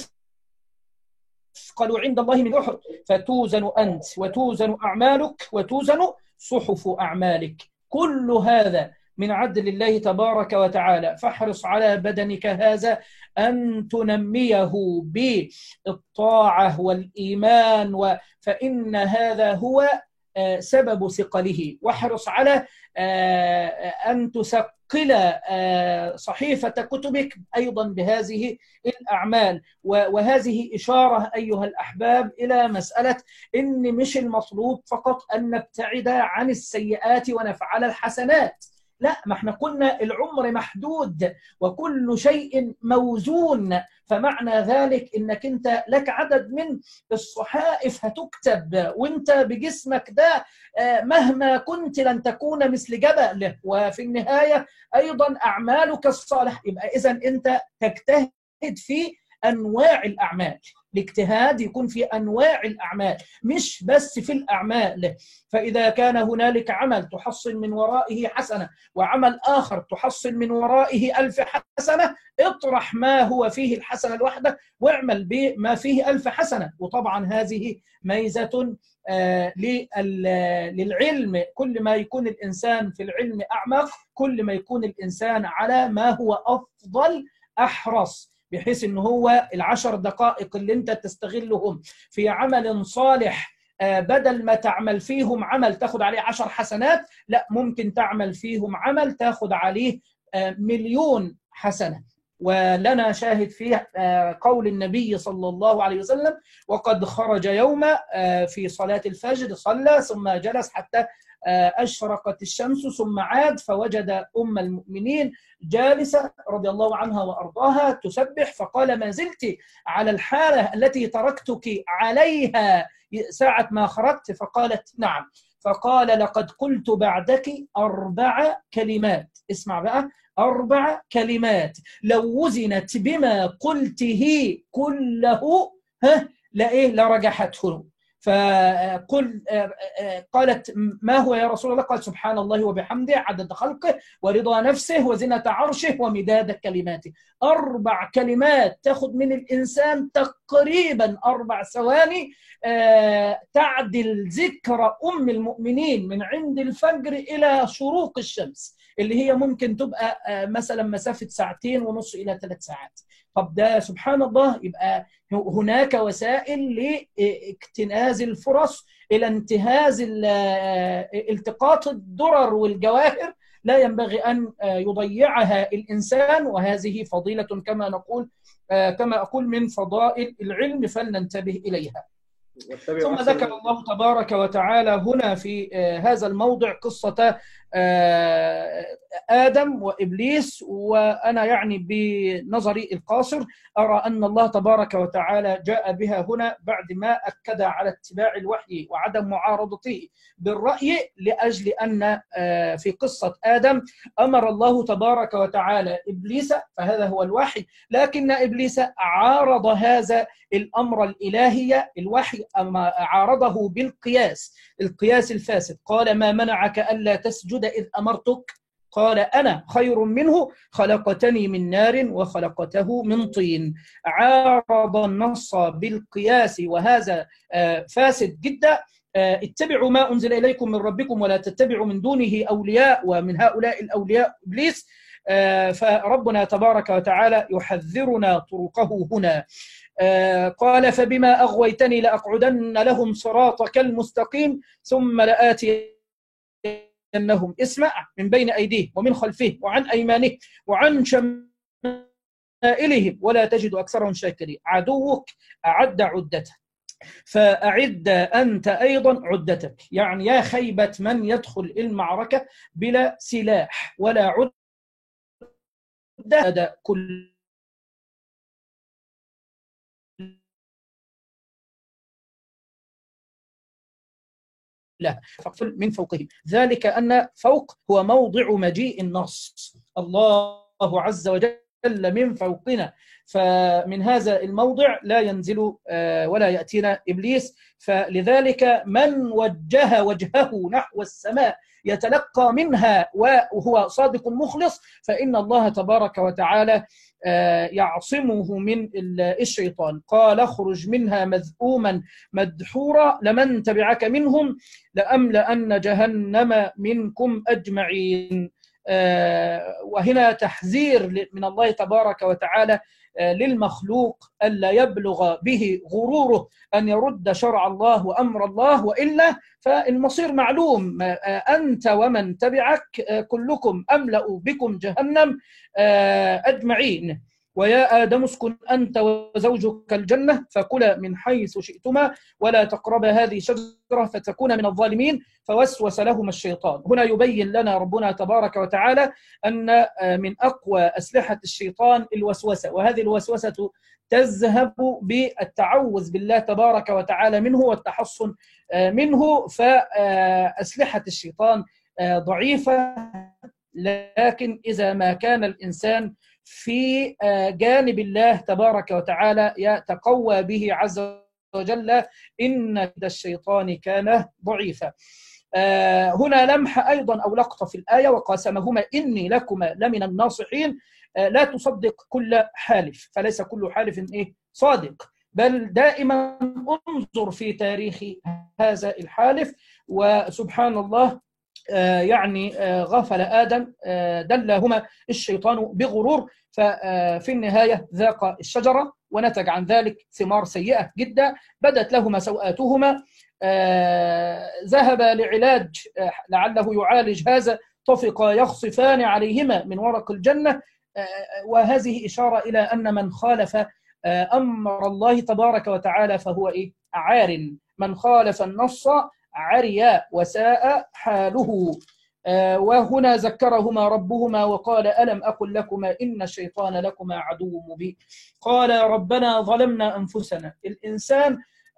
أثقل عند الله من أحد. فتوزن أنت وتوزن أعمالك وتوزن صحف أعمالك. كل هذا من عدل الله تبارك وتعالى. فاحرص على بدنك هذا أن تنميه بالطاعة والإيمان، فإن هذا هو سبب ثقله. واحرص على أن تثقل صحيفة كتبك أيضا بهذه الأعمال. وهذه إشارة أيها الأحباب إلى مسألة إن مش المطلوب فقط أن نبتعد عن السيئات ونفعل الحسنات، لا، ما احنا قلنا العمر محدود وكل شيء موزون، فمعنى ذلك انك انت لك عدد من الصحائف هتكتب وانت بجسمك ده مهما كنت لن تكون مثل جبل، وفي النهاية ايضا اعمالك الصالحة. يبقى اذا انت تجتهد في انواع الاعمال، الاجتهاد يكون في أنواع الأعمال مش بس في الأعمال. فإذا كان هنالك عمل تحصل من ورائه حسنة وعمل آخر تحصل من ورائه 1000 حسنة، اطرح ما هو فيه الحسنة الواحدة واعمل بما فيه 1000 حسنة. وطبعا هذه ميزة للعلم، كل ما يكون الإنسان في العلم أعمق كل ما يكون الإنسان على ما هو أفضل أحرص، بحيث إن هو ال10 دقائق اللي أنت تستغلهم في عمل صالح بدل ما تعمل فيهم عمل تاخد عليه 10 حسنات، لا، ممكن تعمل فيهم عمل تاخد عليه 1,000,000 حسنة. ولنا شاهد فيه قول النبي صلى الله عليه وسلم: وقد خرج يوم في صلاة الفجر صلى ثم جلس حتى أشرقت الشمس ثم عاد فوجد أم المؤمنين جالسة رضي الله عنها وأرضاها تسبح، فقال: ما زلت على الحالة التي تركتك عليها ساعة ما خرجت؟ فقالت: نعم. فقال: لقد قلت بعدك 4 كلمات، اسمع بقى، 4 كلمات لو وزنت بما قلته كله لرجحته. قالت: ما هو يا رسول الله؟ قال: سبحان الله وبحمده عدد خلقه ورضا نفسه وزنة عرشه ومداد كلماته. 4 كلمات تاخد من الإنسان تقريبا 4 ثواني تعدل ذكر أم المؤمنين من عند الفجر إلى شروق الشمس، اللي هي ممكن تبقى مثلا مسافة 2.5 إلى 3 ساعات. طب ده سبحان الله، يبقى هناك وسائل لاكتناز الفرص إلى انتهاز التقاط الدرر والجواهر، لا ينبغي أن يضيعها الإنسان، وهذه فضيلة كما أقول من فضائل العلم، فلننتبه إليها. ثم ذكر الله تبارك وتعالى هنا في هذا الموضع قصة آدم وإبليس. وأنا يعني بنظري القاصر أرى أن الله تبارك وتعالى جاء بها هنا بعد ما أكد على اتباع الوحي وعدم معارضته بالرأي، لأجل أن في قصة آدم أمر الله تبارك وتعالى إبليس، فهذا هو الوحي، لكن إبليس عارض هذا الأمر الإلهي الوحي، أما عارضه القياس الفاسد. قال: ما منعك ألا تسجد إذ أمرتك؟ قال: أنا خير منه خلقتني من نار وخلقته من طين. عارض النص بالقياس، وهذا فاسد جدا. اتبعوا ما أنزل إليكم من ربكم ولا تتبعوا من دونه أولياء، ومن هؤلاء الأولياء إبليس. فربنا تبارك وتعالى يحذرنا طرقه هنا. قال: فبما أغويتني لأقعدن لهم صراطك المستقيم ثم لآتينهم، اسمع، من بين أيديهم ومن خلفهم وعن أيمانهم وعن شمائلهم ولا تجد أكثرهم شاكرين. عدوك أعد عدته فأعد أنت أيضا عدتك. يعني يا خيبة من يدخل المعركة بلا سلاح ولا عدة، كل لا فقل من فوقهم، ذلك أن فوق هو موضع مجيء النص، الله عز وجل من فوقنا، فمن هذا الموضع لا ينزل ولا يأتينا إبليس. فلذلك من وجه وجهه نحو السماء يتلقى منها وهو صادق مخلص، فإن الله تبارك وتعالى يعصمه من الشيطان. قال: اخرج منها مذءوما مدحورا لمن تبعك منهم لأملأن جهنم منكم أجمعين. وهنا تحذير من الله تبارك وتعالى للمخلوق ألا يبلغ به غروره أن يرد شرع الله وأمر الله، وإلا فالمصير معلوم. أنت ومن تبعك كلكم أملأ بكم جهنم أجمعين. ويا آدم اسكن أنت وزوجك الجنة فكلا من حيث شئتما ولا تقربا هذه الشجرة فتكونا من الظالمين فوسوس لهما الشيطان. هنا يبين لنا ربنا تبارك وتعالى أن من أقوى أسلحة الشيطان الوسوسة، وهذه الوسوسة تذهب بالتعوذ بالله تبارك وتعالى منه والتحصن منه. فأسلحة الشيطان ضعيفة، لكن إذا ما كان الإنسان في جانب الله تبارك وتعالى يتقوى به عز وجل إن كيد الشيطان كان ضعيفا. هنا لمح أيضا أو لقطة في الآية: وقاسمهما إني لكما لمن الناصحين. لا تصدق كل حالف، فليس كل حالف صادق، بل دائما انظر في تاريخ هذا الحالف. وسبحان الله يعني غفل آدم، دلهما الشيطان بغرور، ففي النهاية ذاق الشجرة ونتج عن ذلك ثمار سيئة جدا، بدت لهما سوآتهما. ذهب لعلاج لعله يعالج هذا، طفقا يخصفان عليهما من ورق الجنة. وهذه إشارة إلى أن من خالف أمر الله تبارك وتعالى فهو عار، من خالف النص عريا وساء حاله. وهنا ذكرهما ربهما وقال ألم أقل لكما إن الشيطان لكما عدو مبين. قال ربنا ظلمنا أنفسنا. الإنسان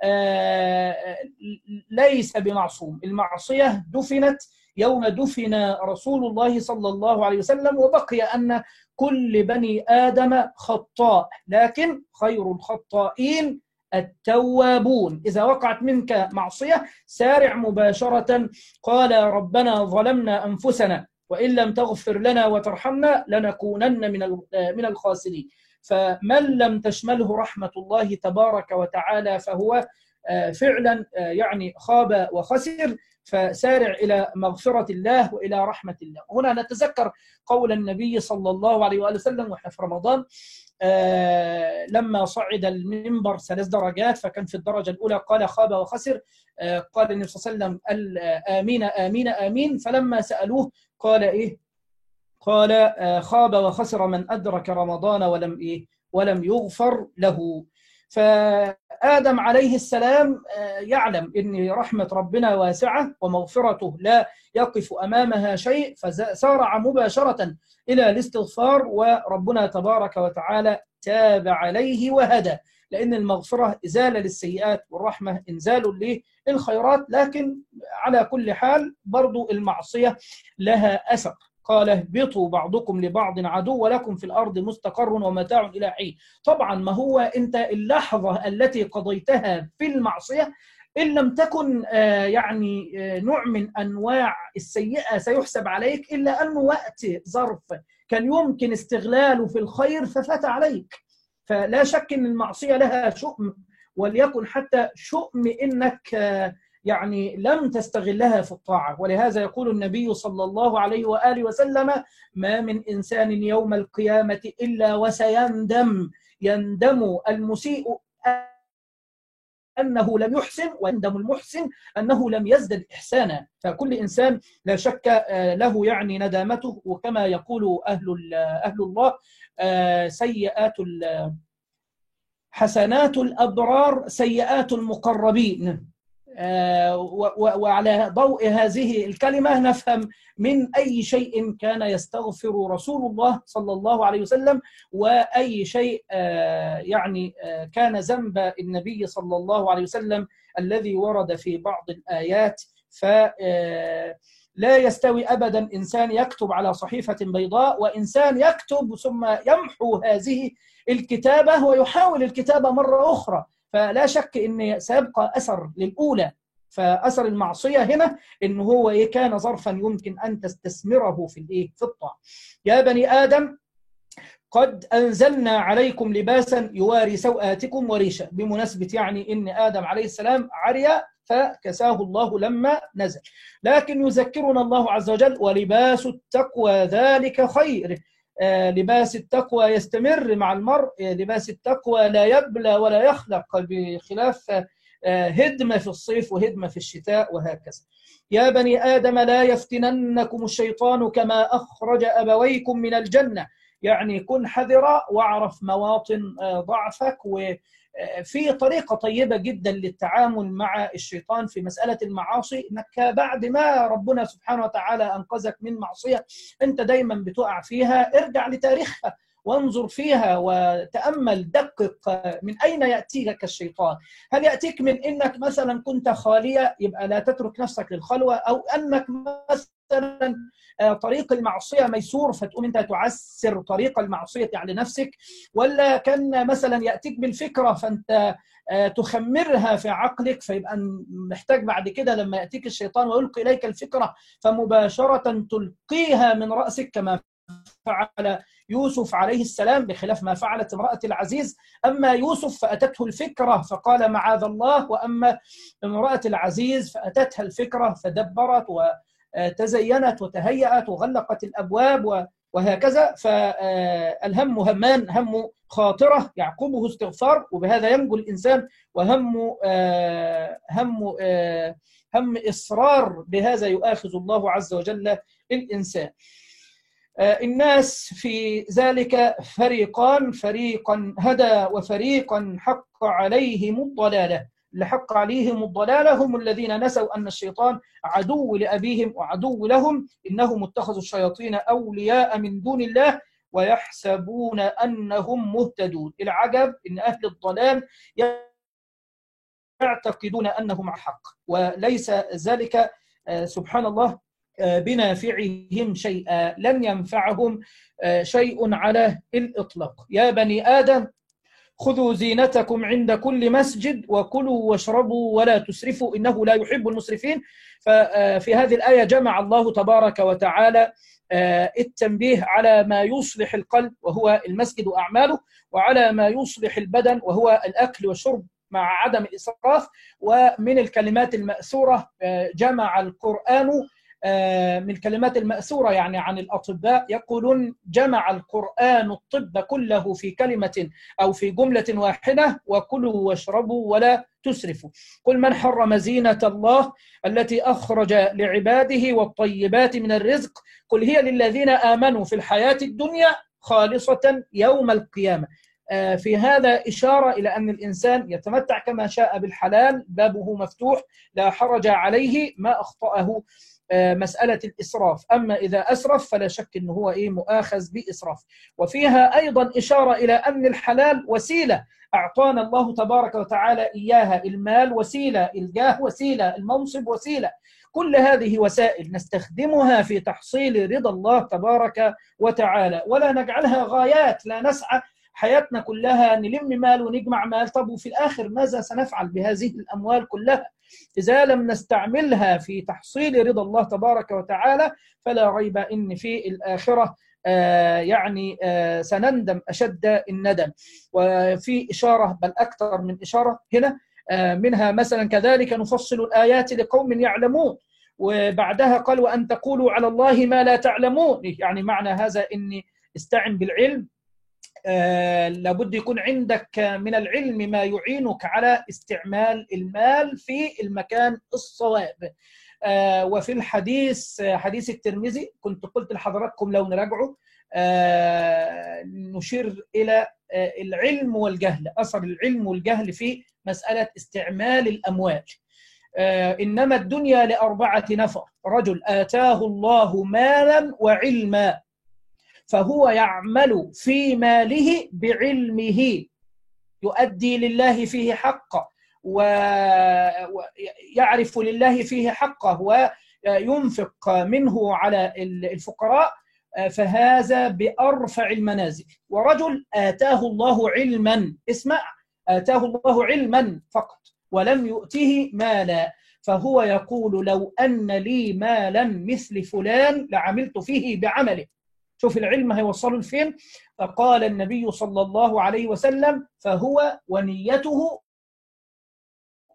ليس بمعصوم، المعصية دفنت يوم دفن رسول الله صلى الله عليه وسلم، وبقي أن كل بني آدم خطاء، لكن خير الخطائين التوابون. إذا وقعت منك معصية سارع مباشرة. قال ربنا ظلمنا أنفسنا وإن لم تغفر لنا وترحمنا لنكونن من الخاسرين. فمن لم تشمله رحمة الله تبارك وتعالى فهو فعلا يعني خاب وخسر. فسارع إلى مغفرة الله وإلى رحمة الله. هنا نتذكر قول النبي صلى الله عليه وآله وسلم وإحنا في رمضان، لما صعد المنبر 3 درجات، فكان في الدرجة الأولى قال خاب وخسر، قال النبي صلى الله عليه وسلم آمين آمين آمين، فلما سألوه قال قال خاب وخسر من أدرك رمضان ولم يغفر له. فآدم عليه السلام يعلم أن رحمة ربنا واسعة ومغفرته لا يقف أمامها شيء، فسارع مباشرة إلى الاستغفار، وربنا تبارك وتعالى تاب عليه وهدى، لأن المغفرة إزالة للسيئات والرحمة إنزال للخيرات. لكن على كل حال برضو المعصية لها أثر. قال اهبطوا بعضكم لبعض عدو ولكم في الأرض مستقر ومتاع إلى حين. طبعا ما هو أنت اللحظة التي قضيتها في المعصية إن لم تكن يعني نوع من أنواع السيئة سيحسب عليك، إلا أنه وقت ظرف كان يمكن استغلاله في الخير ففات عليك. فلا شك أن المعصية لها شؤم، وليكن حتى شؤم إنك يعني لم تستغلها في الطاعة. ولهذا يقول النبي صلى الله عليه وآله وسلم ما من إنسان يوم القيامة إلا وسيندم، يندم المسيء أنه لم يحسن، ويندم المحسن أنه لم يزدد إحسانا. فكل إنسان لا شك له يعني ندامته، وكما يقول أهل الله حسنات الأبرار سيئات المقربين. وعلى ضوء هذه الكلمة نفهم من أي شيء كان يستغفر رسول الله صلى الله عليه وسلم، وأي شيء يعني كان ذنب النبي صلى الله عليه وسلم الذي ورد في بعض الآيات. فلا يستوي أبدا إنسان يكتب على صحيفة بيضاء وإنسان يكتب ثم يمحو هذه الكتابة ويحاول الكتابة مرة أخرى. فلا شك أن سيبقى أثر للأولى. فأثر المعصية هنا إن هو كان ظرفا يمكن أن تستثمره في الطاعة. يا بني آدم قد أنزلنا عليكم لباسا يواري سوآتكم وريشا، بمناسبة يعني إن آدم عليه السلام عريا فكساه الله لما نزل. لكن يذكرنا الله عز وجل: ولباس التقوى ذلك خير. لباس التقوى يستمر مع المرء، لباس التقوى لا يبلى ولا يخلق، بخلاف هدمة في الصيف وهدمة في الشتاء وهكذا. يا بني آدم لا يفتننكم الشيطان كما أخرج أبويكم من الجنة. يعني كن حذرا واعرف مواطن ضعفك، وفي طريقة طيبة جدا للتعامل مع الشيطان في مسألة المعاصي، انك بعد ما ربنا سبحانه وتعالى أنقذك من معصية انت دايما بتقع فيها، ارجع لتاريخها وانظر فيها وتأمل، دقق من أين يأتيك الشيطان. هل يأتيك من إنك مثلا كنت خالية يبقى لا تترك نفسك للخلوة، أو أنك مثلا طريق المعصية ميسور فتقوم أنت تعسر طريق المعصية على نفسك، ولا كان مثلا يأتيك بالفكرة فأنت تخمرها في عقلك، فيبقى محتاج بعد كده لما يأتيك الشيطان ويلقي إليك الفكرة فمباشرة تلقيها من رأسك كما فعل يوسف عليه السلام، بخلاف ما فعلت امرأة العزيز. أما يوسف فأتته الفكرة فقال معاذ الله، وأما امرأة العزيز فأتتها الفكرة فدبرت وتزينت وتهيأت وغلقت الأبواب وهكذا. فالهم همان: هم خاطرة يعقبه استغفار، وبهذا ينجو الإنسان، وهم هم إصرار، بهذا يؤاخذ الله عز وجل الإنسان. الناس في ذلك فريقان: فريقا هدى وفريقا حق عليهم الضلالة. اللي حق عليهم الضلالة هم الذين نسوا أن الشيطان عدو لأبيهم وعدو لهم، إنهم اتخذوا الشياطين أولياء من دون الله ويحسبون أنهم مهتدون. العجب إن أهل الضلال يعتقدون أنهم على حق، وليس ذلك سبحان الله بنافعهم شيئا، لن ينفعهم شيء على الإطلاق. يا بني آدم خذوا زينتكم عند كل مسجد وكلوا واشربوا ولا تسرفوا إنه لا يحب المسرفين. ففي هذه الآية جمع الله تبارك وتعالى التنبيه على ما يصلح القلب وهو المسجد وأعماله، وعلى ما يصلح البدن وهو الأكل والشرب مع عدم الإسراف. ومن الكلمات المأثورة جمع القرآن من الكلمات المأثورة يعني عن الأطباء، يقولون جمع القرآن الطب كله في كلمة أو في جملة واحدة: وكلوا واشربوا ولا تسرفوا. قل من حرم زينة الله التي أخرج لعباده والطيبات من الرزق قل هي للذين آمنوا في الحياة الدنيا خالصة يوم القيامة. في هذا إشارة إلى أن الإنسان يتمتع كما شاء بالحلال، بابه مفتوح لا حرج عليه، ما أخطأه مسألة الإسراف. أما إذا أسرف فلا شك أنه هو مؤاخذ بإسراف. وفيها أيضا إشارة إلى أن الحلال وسيلة أعطانا الله تبارك وتعالى إياها، المال وسيلة، الجاه وسيلة، المنصب وسيلة، كل هذه وسائل نستخدمها في تحصيل رضا الله تبارك وتعالى، ولا نجعلها غايات، لا نسعى حياتنا كلها نلم مال ونجمع مال. طب وفي الآخر ماذا سنفعل بهذه الأموال كلها إذا لم نستعملها في تحصيل رضا الله تبارك وتعالى؟ فلا ريب إن في الآخرة سنندم أشد الندم. وفي إشارة بل أكثر من إشارة هنا، منها مثلا: كذلك نفصل الآيات لقوم يعلمون، وبعدها قال: وأن تقولوا على الله ما لا تعلمون. يعني معنى هذا إني استعن بالعلم، لابد يكون عندك من العلم ما يعينك على استعمال المال في المكان الصواب. وفي الحديث حديث الترمذي كنت قلت لحضراتكم لو نراجعه نشير إلى العلم والجهل، أثر العلم والجهل في مسألة استعمال الأموال. إنما الدنيا لأربعة نفر: رجل آتاه الله مالا وعلما فهو يعمل في ماله بعلمه، يؤدي لله فيه حقه ويعرف لله فيه حقه وينفق منه على الفقراء، فهذا بأرفع المنازل. ورجل آتاه الله علما، اسمع، آتاه الله علما فقط ولم يؤته مالا، فهو يقول: لو أن لي مالا مثل فلان لعملت فيه بعمله. شوف العلم هيوصله لفين. فقال النبي صلى الله عليه وسلم: فهو ونيته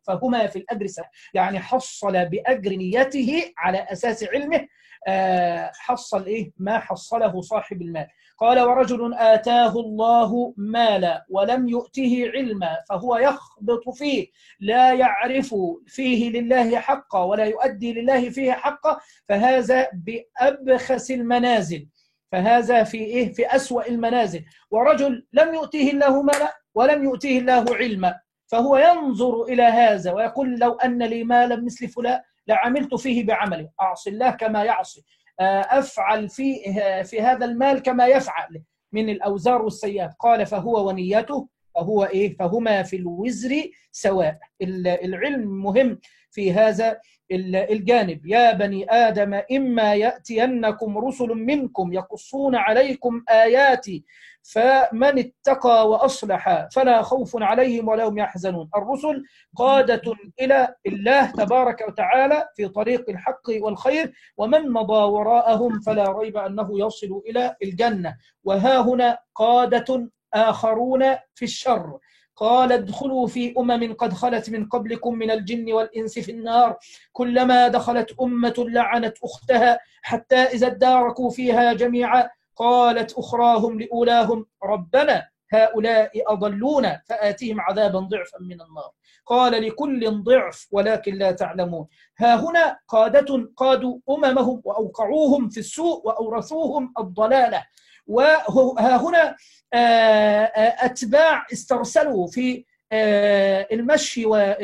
فهما في الأجر سواء. يعني حصل بأجر نيته على أساس علمه، حصل ما حصله صاحب المال. قال ورجل آتاه الله مالا ولم يؤته علما فهو يخبط فيه لا يعرف فيه لله حقا ولا يؤدي لله فيه حقا، فهذا بأبخس المنازل، فهذا في أسوأ المنازل. ورجل لم يؤته الله مالا ولم يؤته الله علما، فهو ينظر إلى هذا ويقول لو أن لي مالا مثل فلان لعملت فيه بعمله، أعصي الله كما يعصي، أفعل في هذا المال كما يفعل من الأوزار والسيئات. قال فهو ونيته فهما في الوزر سواء. العلم مهم في هذا الجانب. يا بني آدم إما يأتينكم رسل منكم يقصون عليكم آياتي فمن اتقى وأصلح فلا خوف عليهم ولا هم يحزنون. الرسل قادة إلى الله تبارك وتعالى في طريق الحق والخير، ومن مضى وراءهم فلا ريب أنه يصل إلى الجنة. وها هنا قادة آخرون في الشر. قال ادخلوا في قد خلت من قبلكم من الجن والإنس في النار كلما دخلت أمة لعنت أختها حتى إذا اداركوا فيها جميعا قالت أخراهم لأولاهم ربنا هؤلاء أضلونا فآتهم عذابا ضعفا من النار. قال لكل ضعف ولكن لا تعلمون. ها هنا قادة قادوا أممهم وأوقعوهم في السوء وأورثوهم الضلالة. وها هنا أتباع استرسلوا في المشي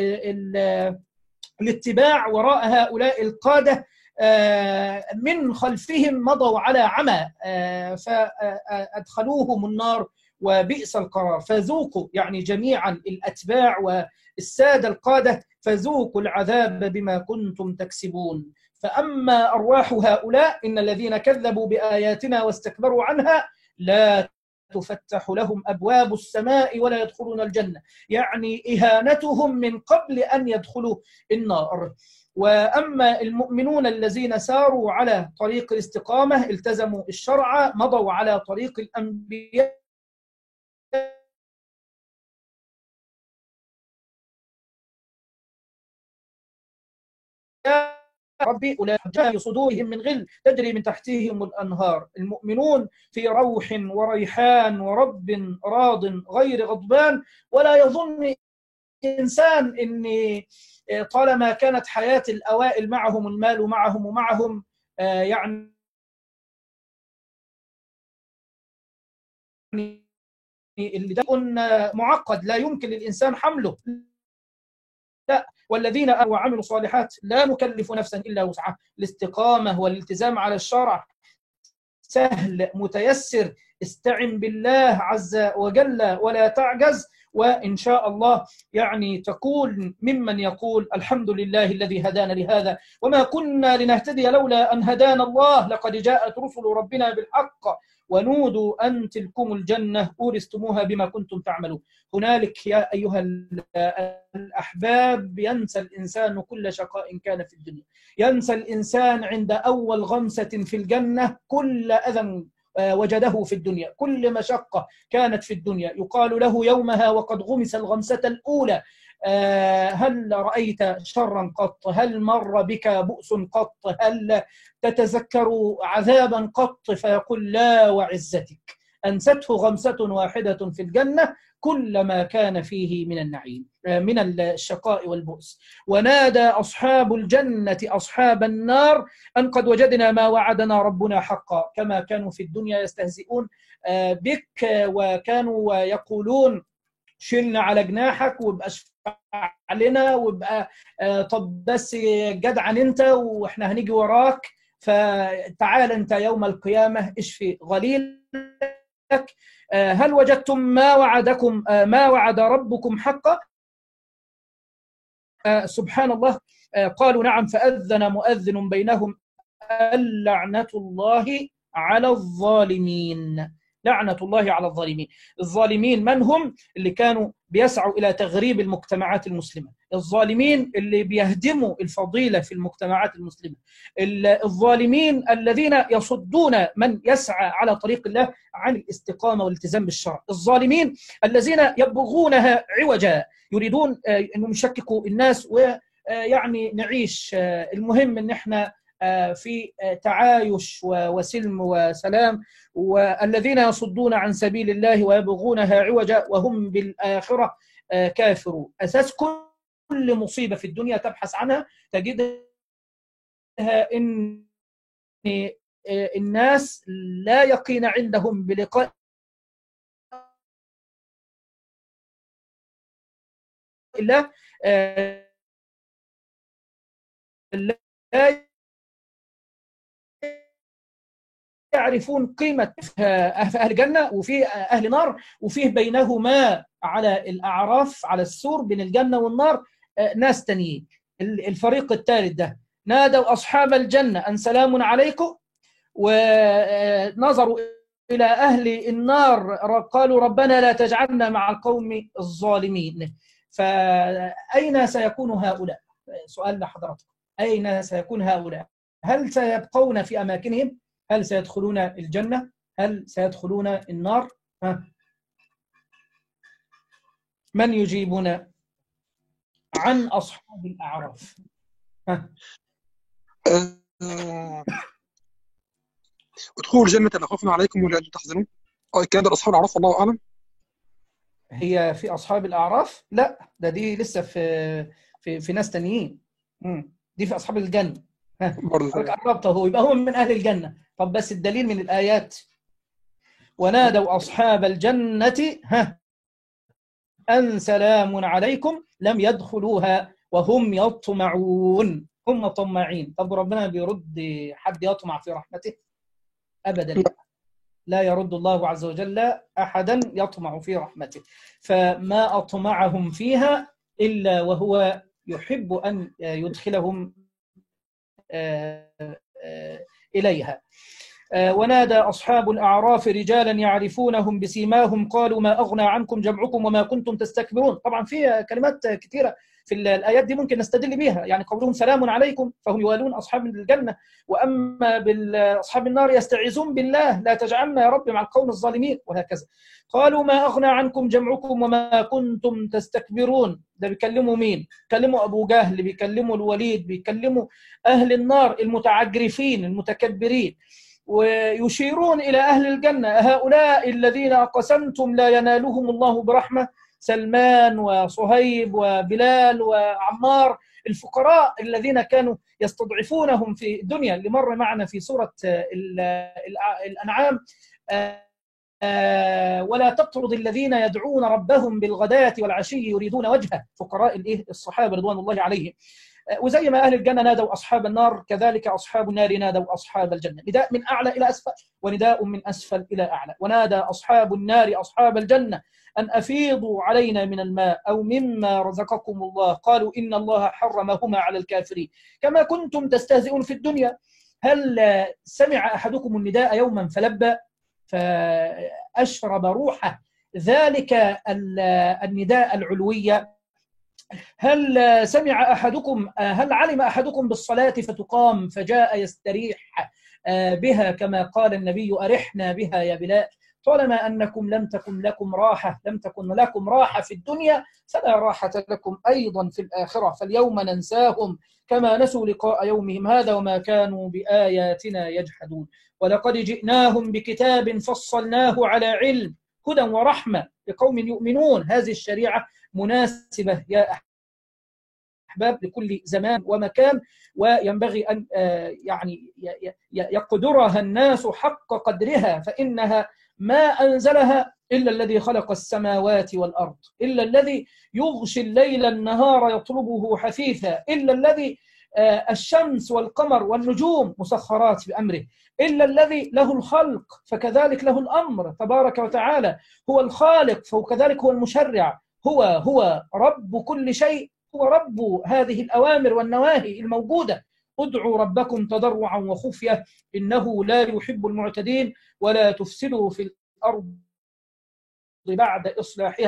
والاتباع وراء هؤلاء القادة، من خلفهم مضوا على عمى فأدخلوهم النار وبئس القرار. فذوقوا يعني جميعا الأتباع والسادة القادة فذوقوا العذاب بما كنتم تكسبون. فأما أرواح هؤلاء إن الذين كذبوا بآياتنا واستكبروا عنها لا تفتح لهم أبواب السماء ولا يدخلون الجنة، يعني إهانتهم من قبل أن يدخلوا النار. وأما المؤمنون الذين ساروا على طريق الاستقامة التزموا الشرع مضوا على طريق الأنبياء ربي أولئك في صدورهم من غل تجري من تحتهم الأنهار. المؤمنون في روح وريحان ورب راض غير غضبان. ولا يظن إنسان أن طالما كانت حياة الأوائل معهم المال معهم ومعهم يعني اللي ده معقد لا يمكن للإنسان حمله. لا، والذين آمنوا وعملوا الصالحات لا نكلف نفسا إلا وسعها. الاستقامة والالتزام على الشرع سهل متيسر. استعن بالله عز وجل ولا تعجز، وإن شاء الله يعني تكون ممن يقول الحمد لله الذي هدانا لهذا وما كنا لنهتدي لولا أن هدانا الله لقد جاءت رسل ربنا بالحق ونودوا أن تلكم الجنة أورثتموها بما كنتم تعملون. هنالك يا أيها الأحباب ينسى الإنسان كل شقاء كان في الدنيا، ينسى الإنسان عند أول غمسة في الجنة كل أذى وجده في الدنيا، كل مشقة كانت في الدنيا. يقال له يومها وقد غمس الغمسة الأولى هل رأيت شرا قط؟ هل مر بك بؤس قط؟ هل تتذكر عذابا قط؟ فيقول لا وعزتك. أنسته غمسة واحدة في الجنة كل ما كان فيه من النعيم من الشقاء والبؤس. ونادى أصحاب الجنة أصحاب النار أن قد وجدنا ما وعدنا ربنا حقا. كما كانوا في الدنيا يستهزئون بك وكانوا يقولون شلنا على جناحك وابقى اشفع لنا وابقى طب بس جدعا انت واحنا هنيجي وراك، فتعال انت يوم القيامة اشفي غليلك. هل وجدتم ما وعد ربكم حقا؟ سبحان الله. قالوا نعم. فأذن مؤذن بينهم اللعنة الله على الظالمين. لعنة الله على الظالمين. الظالمين من هم؟ اللي كانوا بيسعوا إلى تغريب المجتمعات المسلمة، الظالمين اللي بيهدموا الفضيلة في المجتمعات المسلمة، الظالمين الذين يصدون من يسعى على طريق الله عن الاستقامة والالتزام بالشرع، الظالمين الذين يبغونها عوجا، يريدون أنهم يشككوا الناس ويعني نعيش المهم أن احنا في تعايش وسلم وسلام، والذين يصدون عن سبيل الله ويبغونها عوجا وهم بالآخرة كافرون. أساس كل مصيبة في الدنيا تبحث عنها تجدها إن الناس لا يقين عندهم بلقاء الله، لا يعرفون قيمة أهل الجنة وفيه أهل نار، وفيه بينهما على الأعراف على السور بين الجنة والنار ناس تانيين. الفريق الثالث ده نادوا أصحاب الجنة أن سلام عليكم، ونظروا إلى أهل النار قالوا ربنا لا تجعلنا مع القوم الظالمين. فأين سيكون هؤلاء؟ سؤال لحضراتكم، أين سيكون هؤلاء؟ هل سيبقون في أماكنهم؟ هل سيدخلون الجنة؟ هل سيدخلون النار؟ من يجيبنا عن أصحاب الأعراف؟ ادخلوا الجنة لا خوف عليكم ولا أنتم تحزنون. الكلام ده أصحاب الأعراف والله أعلم. هي في أصحاب الأعراف؟ لا، دي لسه في ناس تانيين. دي في أصحاب الجنة. قربت اهو، يبقى هم من أهل الجنة. طب بس الدليل من الآيات: ونادوا أصحاب الجنة أن سلام عليكم لم يدخلوها وهم يطمعون. هم طماعين. طب ربنا بيرد حد يطمع في رحمته؟ أبدا، لا يرد الله عز وجل أحدا يطمع في رحمته، فما أطمعهم فيها إلا وهو يحب أن يدخلهم إليها. ونادى أصحاب الأعراف رجالا يعرفونهم بسيماهم قالوا ما أغنى عنكم جمعكم وما كنتم تستكبرون. طبعا في كلمات كثيرة في الآيات دي ممكن نستدل بها، يعني قولهم سلام عليكم فهم يوالون أصحاب الجنة، وأما بالأصحاب النار يستعيذون بالله لا تجعلنا يا رب مع القوم الظالمين، وهكذا. قالوا ما أغنى عنكم جمعكم وما كنتم تستكبرون. ده بيكلموا مين؟ بيكلموا أبو جهل، بيكلموا الوليد، بيكلموا أهل النار المتعجرفين المتكبرين، ويشيرون إلى أهل الجنة: هؤلاء الذين قسمتم لا ينالهم الله برحمة، سلمان وصهيب وبلال وعمار، الفقراء الذين كانوا يستضعفونهم في الدنيا، اللي مر معنا في سورة الأنعام: ولا تطرد الذين يدعون ربهم بالغداة والعشي يريدون وجهه، فقراء الصحابة رضوان الله عليهم. وزي ما أهل الجنة نادوا أصحاب النار، كذلك أصحاب النار نادوا أصحاب الجنة. نداء من أعلى إلى أسفل ونداء من أسفل إلى أعلى. ونادى أصحاب النار أصحاب الجنة أن أفيضوا علينا من الماء أو مما رزقكم الله، قالوا إن الله حرمهما على الكافرين كما كنتم تستهزئون في الدنيا. هل سمع أحدكم النداء يوما فلبى فأشرب روحه ذلك النداء العلوية؟ هل سمع أحدكم، هل علم أحدكم بالصلاة فتقام فجاء يستريح بها كما قال النبي: أرحنا بها يا بلال؟ طالما أنكم لم تكن لكم راحة في الدنيا فلا راحة لكم أيضا في الآخرة، فاليوم ننساهم كما نسوا لقاء يومهم هذا وما كانوا بآياتنا يجحدون. ولقد جئناهم بكتاب فصلناه على علم هدى ورحمة لقوم يؤمنون. هذه الشريعة مناسبة يا أحباب لكل زمان ومكان، وينبغي أن يعني يقدرها الناس حق قدرها، فإنها ما أنزلها إلا الذي خلق السماوات والأرض، إلا الذي يغشي الليل النهار يطلبه حثيثا، إلا الذي الشمس والقمر والنجوم مسخرات بأمره، إلا الذي له الخلق فكذلك له الأمر تبارك وتعالى. هو الخالق فكذلك هو المشرع، هو رب كل شيء، هو رب هذه الأوامر والنواهي الموجودة. ادعوا ربكم تضرعا وخفية إنه لا يحب المعتدين ولا تفسدوا في الأرض بعد إصلاحها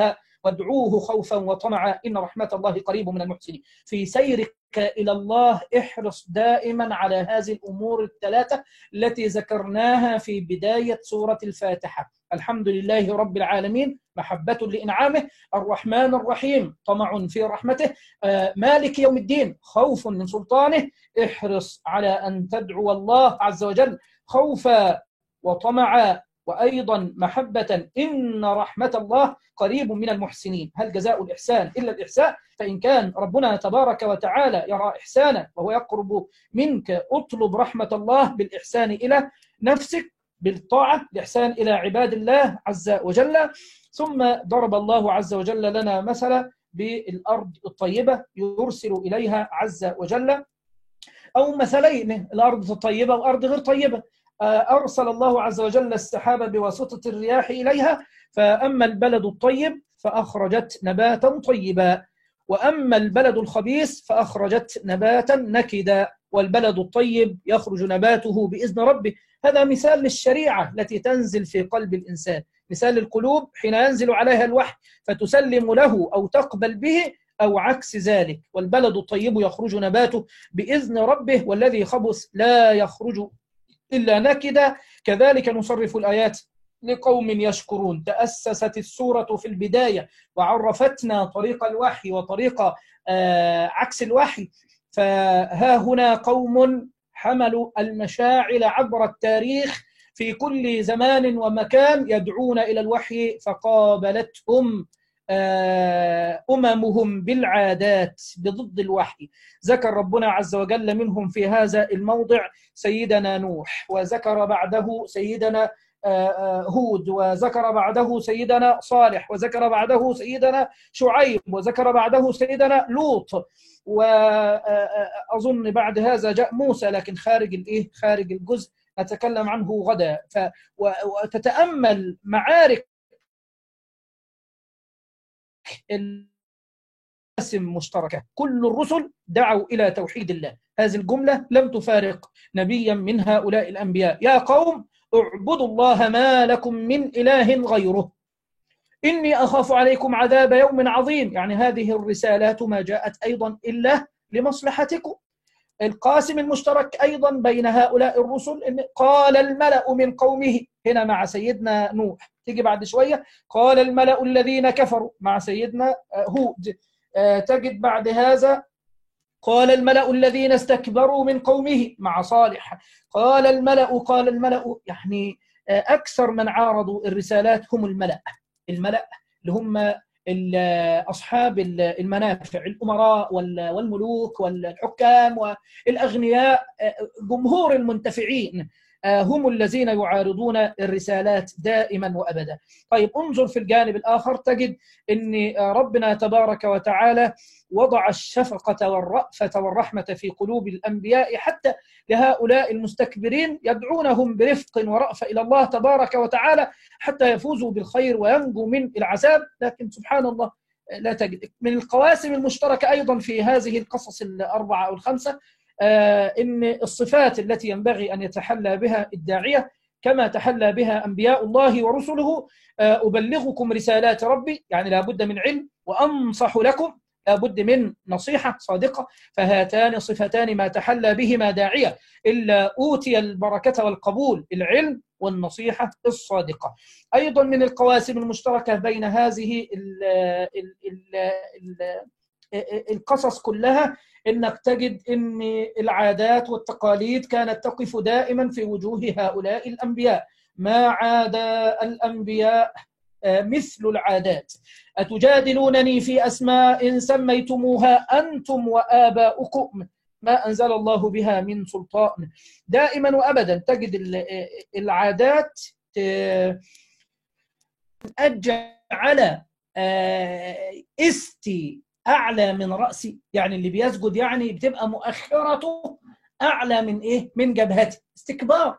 وادعوه خوفا وطمعا إن رحمة الله قريب من المحسنين. في سيرك إلى الله احرص دائما على هذه الأمور الثلاثة التي ذكرناها في بداية سورة الفاتحة. الحمد لله رب العالمين محبة لإنعامه، الرحمن الرحيم طمع في رحمته، مالك يوم الدين خوف من سلطانه. احرص على أن تدعو الله عز وجل خوفا وطمعا وأيضا محبة إن رحمة الله قريب من المحسنين. هل جزاء الإحسان إلا الإحسان؟ فإن كان ربنا تبارك وتعالى يرى إحسانا وهو يقرب منك، اطلب رحمة الله بالإحسان إلى نفسك بالطاعة، الإحسان إلى عباد الله عز وجل. ثم ضرب الله عز وجل لنا مثلا بالأرض الطيبة يرسل إليها عز وجل، أو مثلين، الأرض الطيبة وأرض غير طيبة. أرسل الله عز وجل السحاب بواسطة الرياح إليها، فأما البلد الطيب فأخرجت نباتا طيبا، وأما البلد الخبيث فأخرجت نباتا نكدا، والبلد الطيب يخرج نباته بإذن ربه. هذا مثال للشريعة التي تنزل في قلب الإنسان، مثال القلوب حين ينزل عليها الوحي فتسلم له أو تقبل به أو عكس ذلك. والبلد الطيب يخرج نباته بإذن ربه، والذي خبث لا يخرج إلا نكدا. كذلك نصرف الآيات لقوم يشكرون. تأسست السورة في البداية وعرفتنا طريق الوحي وطريق عكس الوحي، فها هنا قوم حملوا المشاعل عبر التاريخ في كل زمان ومكان يدعون إلى الوحي، فقابلتهم أممهم بالعادات بضد الوحي. ذكر ربنا عز وجل منهم في هذا الموضع سيدنا نوح، وذكر بعده سيدنا هود، وذكر بعده سيدنا صالح، وذكر بعده سيدنا شعيب، وذكر بعده سيدنا لوط، وأظن بعد هذا جاء موسى، لكن خارج الجزء أتكلم عنه غدا. وتتأمل معارك القاسم مشتركة، كل الرسل دعوا إلى توحيد الله. هذه الجملة لم تفارق نبيا من هؤلاء الأنبياء. يا قوم اعبدوا الله ما لكم من إله غيره إني أخاف عليكم عذاب يوم عظيم. يعني هذه الرسالات ما جاءت أيضا إلا لمصلحتكم. القاسم المشترك أيضا بين هؤلاء الرسل إن قال الملأ من قومه، هنا مع سيدنا نوح، تيجي بعد شوية قال الملأ الذين كفروا مع سيدنا هود، تجد بعد هذا قال الملأ الذين استكبروا من قومه مع صالح، قال الملأ. يعني أكثر من عارضوا الرسالات هم الملأ اللي هم أصحاب المنافع، الأمراء والملوك والحكام والأغنياء، جمهور المنتفعين هم الذين يعارضون الرسالات دائما وأبدا. طيب انظر في الجانب الآخر تجد أن ربنا تبارك وتعالى وضع الشفقة والرأفة والرحمة في قلوب الأنبياء حتى لهؤلاء المستكبرين، يدعونهم برفق ورأفة إلى الله تبارك وتعالى حتى يفوزوا بالخير وينجوا من العذاب. لكن سبحان الله لا تجد. من القواسم المشتركة أيضا في هذه القصص الأربعة أو الخمسة إن الصفات التي ينبغي أن يتحلى بها الداعية كما تحلى بها أنبياء الله ورسله. أبلغكم رسالات ربي، يعني لابد من علم، وأنصح لكم، لابد من نصيحة صادقة. فهاتان صفتان ما تحلى بهما داعية إلا أوتي البركة والقبول، العلم والنصيحة الصادقة. أيضا من القواسم المشتركة بين هذه القصص كلها إنك تجد أن العادات والتقاليد كانت تقف دائما في وجوه هؤلاء الأنبياء. ما عاد الأنبياء مثل العادات. أتجادلونني في أسماء سميتموها أنتم وآباؤكم ما أنزل الله بها من سلطان. دائما وأبدا تجد العادات أجعل استي أعلى من رأسي، يعني اللي بيسجد يعني بتبقى مؤخرته أعلى من إيه؟ من جبهته. استكبار،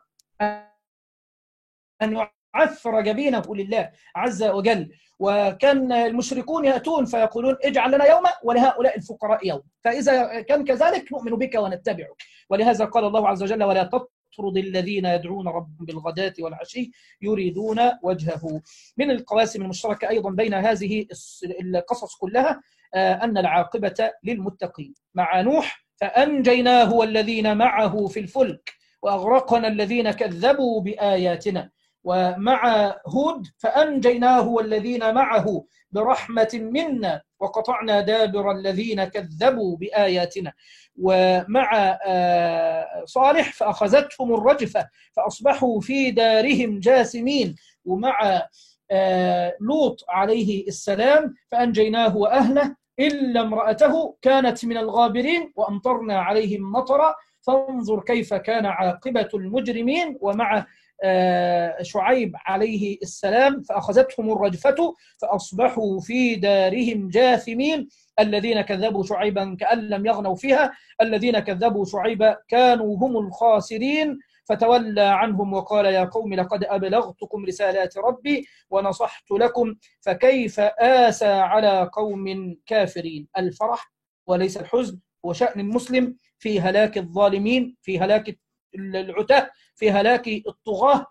أن يعثر جبينه لله عز وجل. وكان المشركون يأتون فيقولون اجعل لنا يوما ولهؤلاء الفقراء يوم، فإذا كان كذلك نؤمن بك ونتبعك. ولهذا قال الله عز وجل ولا واطرد الذين يدعون ربهم بالغداة والعشي يريدون وجهه. من القواسم المشتركة أيضا بين هذه القصص كلها أن العاقبة للمتقين. مع نوح فأنجيناه والذين معه في الفلك وأغرقنا الذين كذبوا بآياتنا، ومع هود فأنجيناه والذين معه برحمة منا وقطعنا دابر الذين كذبوا بآياتنا، ومع صالح فأخذتهم الرجفة فأصبحوا في دارهم جاثمين، ومع لوط عليه السلام فأنجيناه وأهله إلا امرأته كانت من الغابرين وأمطرنا عليهم مطرا فانظر كيف كان عاقبة المجرمين. ومع شعيب عليه السلام فأخذتهم الرجفة فأصبحوا في دارهم جاثمين، الذين كذبوا شعيبا كأن لم يغنوا فيها، الذين كذبوا شعيبا كانوا هم الخاسرين، فتولى عنهم وقال يا قوم لقد أبلغتكم رسالات ربي ونصحت لكم فكيف آسى على قوم كافرين. الفرح وليس الحزن هو شأن المسلم في هلاك الظالمين، في هلاك العتاة، في هلاك الطغاة،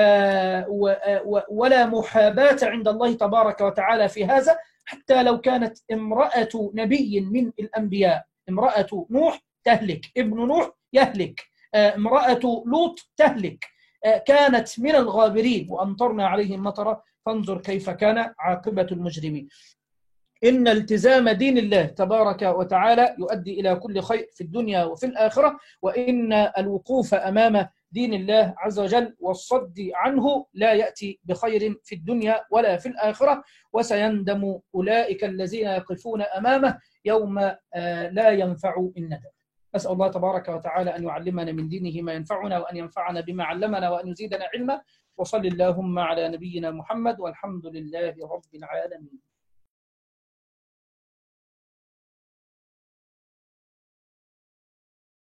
ولا محاباة عند الله تبارك وتعالى في هذا. حتى لو كانت امرأة نبي من الأنبياء، امرأة نوح تهلك، ابن نوح يهلك، امرأة لوط تهلك، كانت من الغابرين وأمطرنا عليهم مطرا فانظر كيف كان عاقبة المجرمين. إن التزام دين الله تبارك وتعالى يؤدي إلى كل خير في الدنيا وفي الآخرة، وإن الوقوف أمام دين الله عز وجل والصد عنه لا يأتي بخير في الدنيا ولا في الآخرة، وسيندم أولئك الذين يقفون أمامه يوم لا ينفع الندم. أسأل الله تبارك وتعالى أن يعلمنا من دينه ما ينفعنا، وأن ينفعنا بما علمنا، وأن يزيدنا علما. وصل اللهم على نبينا محمد، والحمد لله رب العالمين.